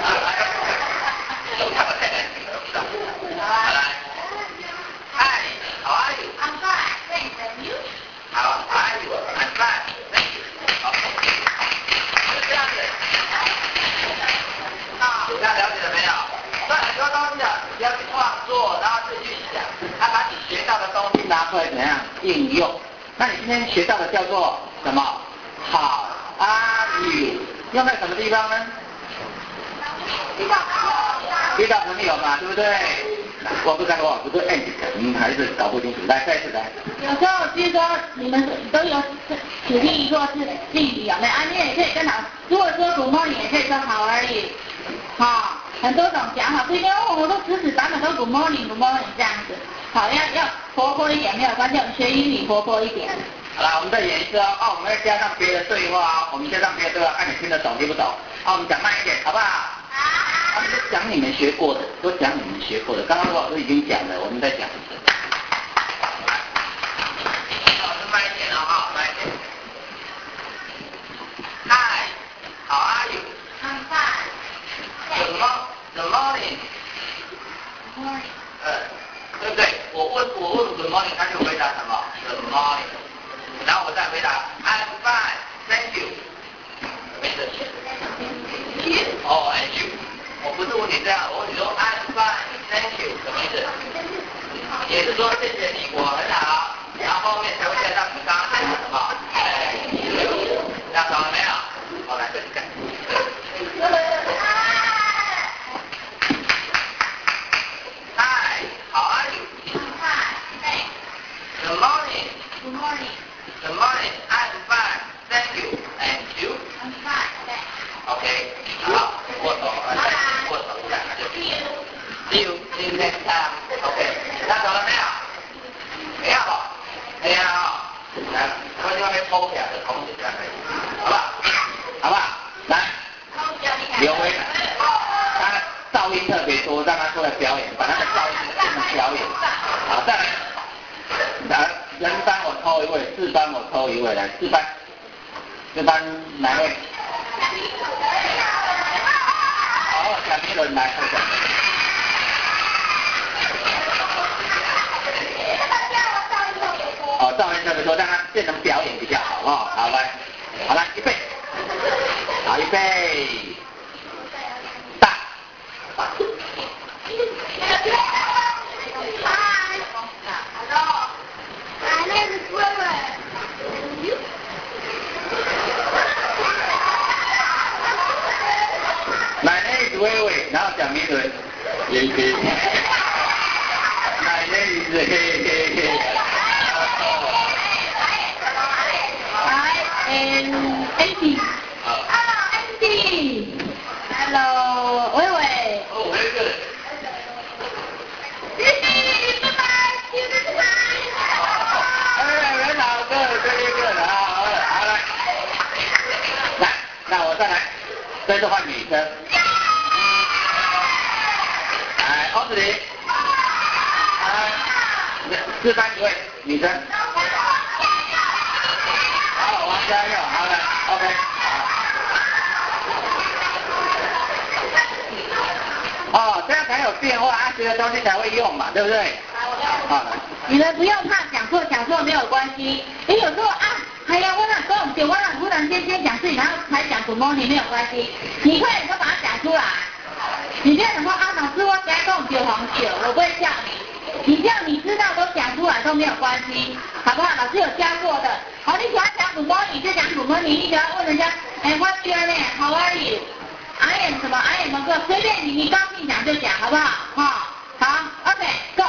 Speaker 2: 都看不太清楚，好来。Hi, how are you?
Speaker 3: I'm fine, thanks, and you?
Speaker 2: How are you? I'm fine, thank you. 好，就这样子。这样了解了没有？所以很多东西你要去创作，然后自己去想，把你学到的东西拿出来怎样应用？那你今天学到的叫做什么？ How are you? 用在什么地方呢？遇到朋友嘛，对不对？我不知道我不是还是搞不清楚。来，再一次来。
Speaker 1: 有时候就是说你们都有举例说是敬语有没有？你也可以跟老师，如果说 Good morning 也可以说 How are you？ 很多种讲法，所以我都死版本都 Good morning 这样子。好，要活泼一点没有关系，我们学英语活泼一点。
Speaker 2: 好了，我们再演一次哦。我们再加上别的对话我们加上别的对话，看你听得懂听不懂。我们讲慢一点，好不好？我们就讲你们学过的，都讲你们学过的。刚刚老师已经讲了，我们再讲一次。老师慢一点慢一点。Hi, how are you?
Speaker 3: I'm fine.
Speaker 2: Good morning.
Speaker 3: Morning.
Speaker 2: 对不对？我问 Good morning， 他就回答什么 Good morning， 然后我再回答 I'm fine, thank you。没事。and you。我不是问你这样，我问说谢谢你，我很好，然后后面才会加上你刚刚讲的什么？这样懂了没有？好，来这里看。Hi, how are you? Good morning.
Speaker 1: Good morning.
Speaker 2: Good morning. I'm fine. Thank you. And you?
Speaker 1: I'm fine.
Speaker 2: OK. 好，握手，握手一下，那就 See you. See you next time. OK. 那懂了没有？没有。没有。来，我去外面抽起来的同学这样可以，好不好？好不好？来，刘威，他噪音特别多，让他出来表演，把他的噪音变成表演。好，再来。来，人班我抽一位，4班我抽一位，来4班哪位？好，蒋明伦来，快点。哦，噪音特别多，让他变成表演比较好哦。好来，好来，预备，好预备，大。My name is 微微，然后蒋明伦，嘿嘿。My name is 嘿嘿嘿。
Speaker 1: I am Andy. Andy. Hello, 微微。
Speaker 2: Oh, very good. 哎，很好，very good，好来，来，那我再来，这次换女生。来，欧子琳。4班一位女生。好，王嘉佑，好的 ，OK。哦，这样才有变化，学的东西才会用嘛，对不对？好，来。
Speaker 1: 你们不用怕讲错没有关系。你有时候啊，哎呀，我突然间先讲自己，然后才讲 Good morning 没有关系。你快点都把它讲出来。你不要想说啊，老师我现在跟我丢黄酒，我不会叫你。你这样你知道都讲出来都没有关系，好不好？老师有教过的。好，你喜欢讲 Good morning 就讲 Good morning， 你喜欢问人家，What's your name? How are you? I am 什么 ？I am 个随便你高兴讲就讲，好不好？好 ，OK go。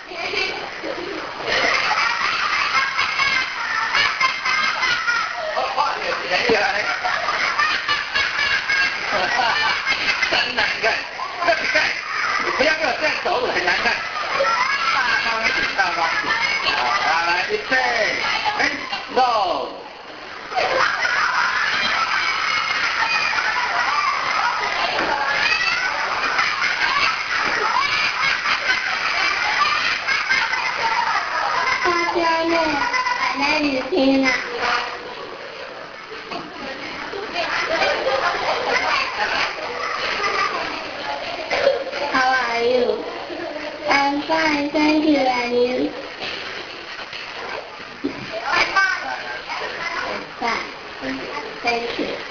Speaker 2: 真难看，这比赛，你不要给我这样走，很难看。大方一点，好，来预备，Go。
Speaker 3: 大家好，我来雨天啊。How are you? I'm fine, thank you, and you? Fine, thank you.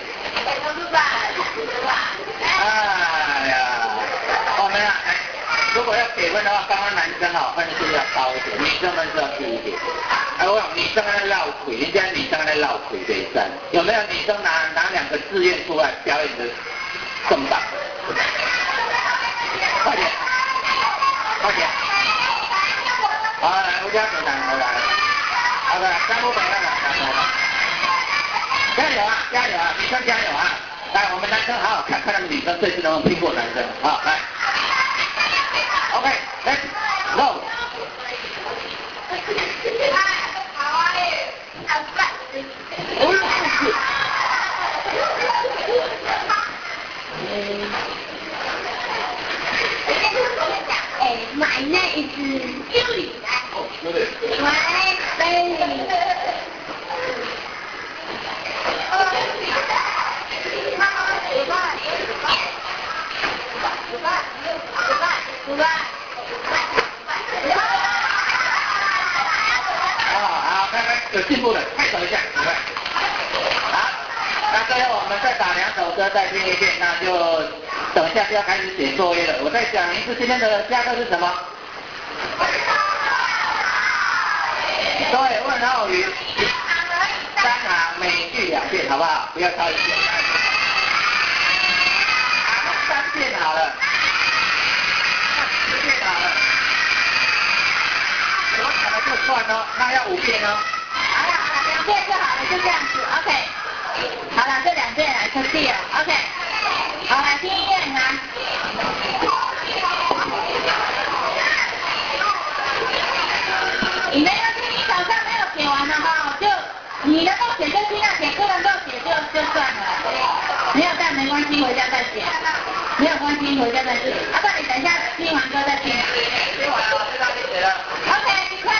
Speaker 2: 哎呀，我们啊，如果要给分的话，刚刚男生分数要高一点，女生分数要低一点。我讲女生在绕腿，人家女生在绕腿对战，有没有女生拿2个志愿出来表演的更棒？快点，快点！好，来，吴家给男的来，好的，3步北来了，加油啊，加油啊，女生加油啊！来，我们男生好好看，看他们女生这次能不能拼过男生。好，来 ，OK，Let's go。
Speaker 3: My name is Julie.
Speaker 2: Julie.
Speaker 3: My baby.
Speaker 2: 好，看看有进步了，拍手一下，好，那最后我们再打2首歌再听一遍，那就等一下就要开始写作业了。我再讲一次今天的下课是什么？ 重于3行，每句2遍，好不好？不要超1遍。3遍好了，4遍好了。我讲的这么快哦，那要5遍哦。
Speaker 1: 好了2遍就好了，就这样子 ，OK。好了，这2遍来测试了 ，OK。好，来听音乐啊。你没有听，你早上没有写完的哈，就你能够写就尽量写，不能够写就算了。没有带没关系，回家再写。没有关系，回家再写。啊，不然你等一下听完歌再听。
Speaker 2: 听完了，就让你写了。
Speaker 1: OK， 快。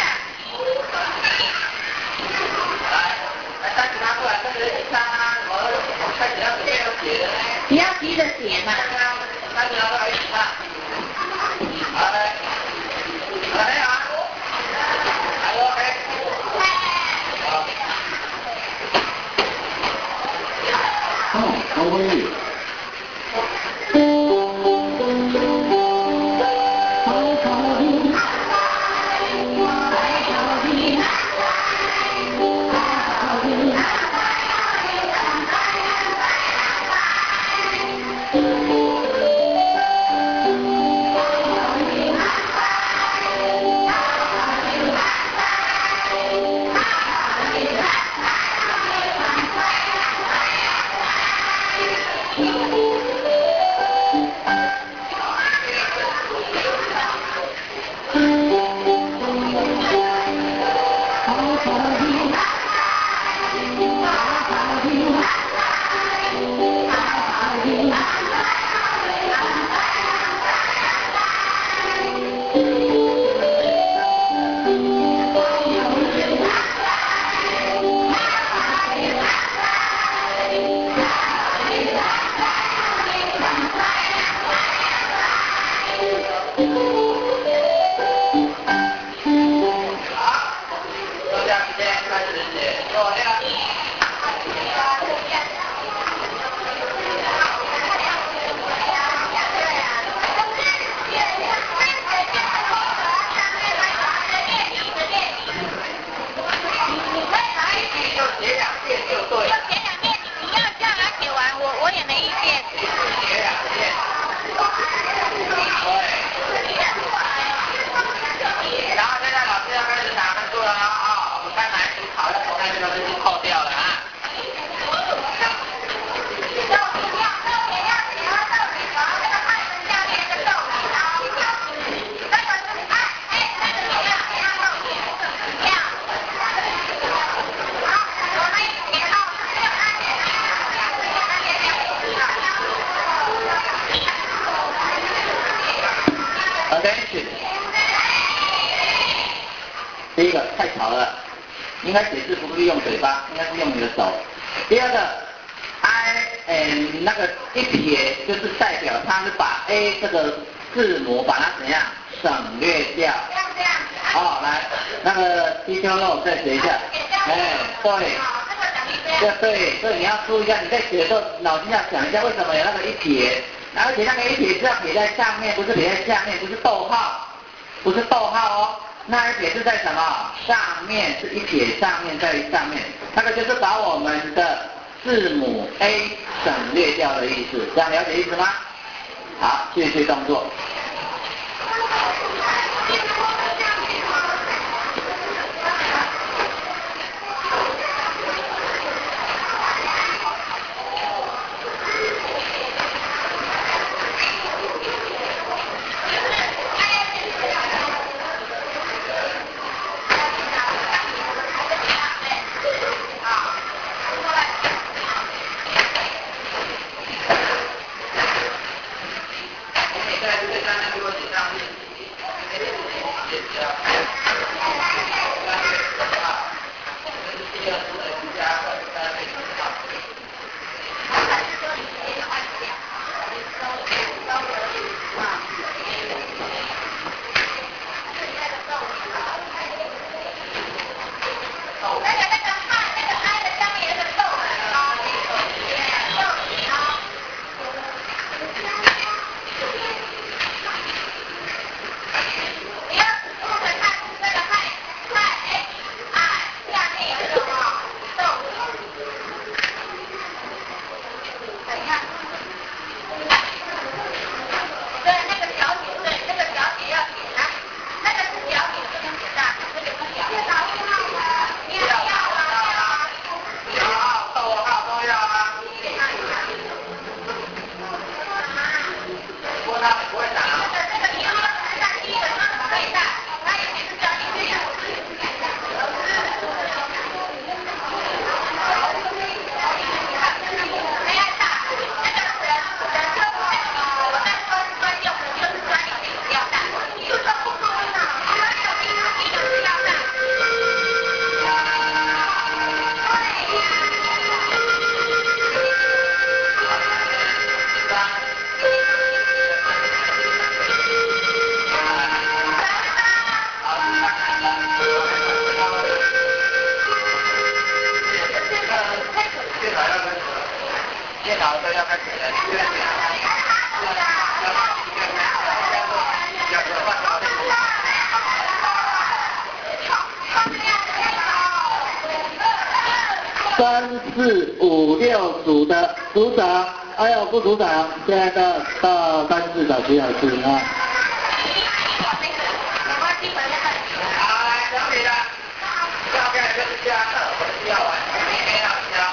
Speaker 2: 来，单子拿过来，跟着1、3啊，我开始要准备要写的。
Speaker 1: 你要急着写嘛。
Speaker 2: 单子拿过来1、3。好嘞，好嘞啊。OK。好，可以。第一个太吵了，应该写字不是用嘴巴，应该是用你的手。第二个 那个一撇就是代表它是把 A 这个字母把它怎样省略掉。哦，来，那个低胸肉再写一下。对，所以你要注意一下，你在写的时候脑筋要想一下为什么有那个一撇，而且那个一撇是要撇在上面，不是撇在下面，不是逗号，不是逗号哦。那一撇是在什么？上面，是一撇上面在上面，那个就是把我们的字母 A 省略掉的意思，这样了解意思吗？好，继续动作。 3、4、5、6组的组长，还有副组长，现在到3、4找徐老师啊。好，来整理了，大概就是这样，我要完成，A要交。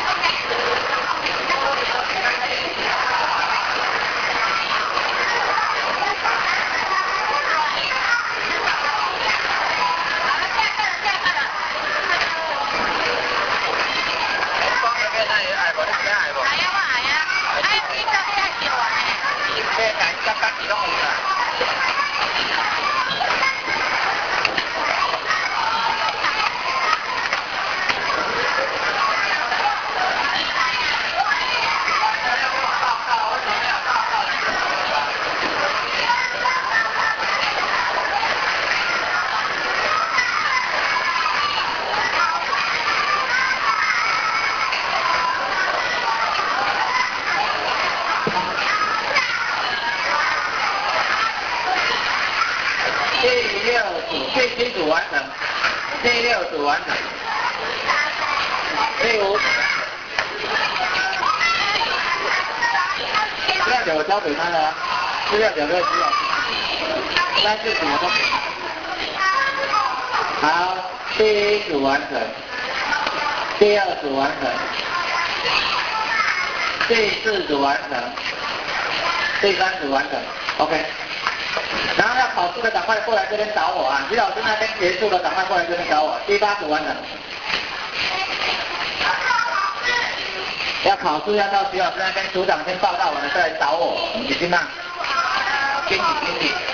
Speaker 2: 第7组完成，第6组完成，第5组。资料表我交给他了，资料表都需要。3、4组我都给他。好，第1组完成，第2组完成，第4组完成，第3组完成 ，OK。然后要考试的赶快过来这边找我啊！徐老师那边结束了，赶快过来这边找我。第8组完成。要考试要到徐老师那边组长先报到完了再来找我，你听吗？经理。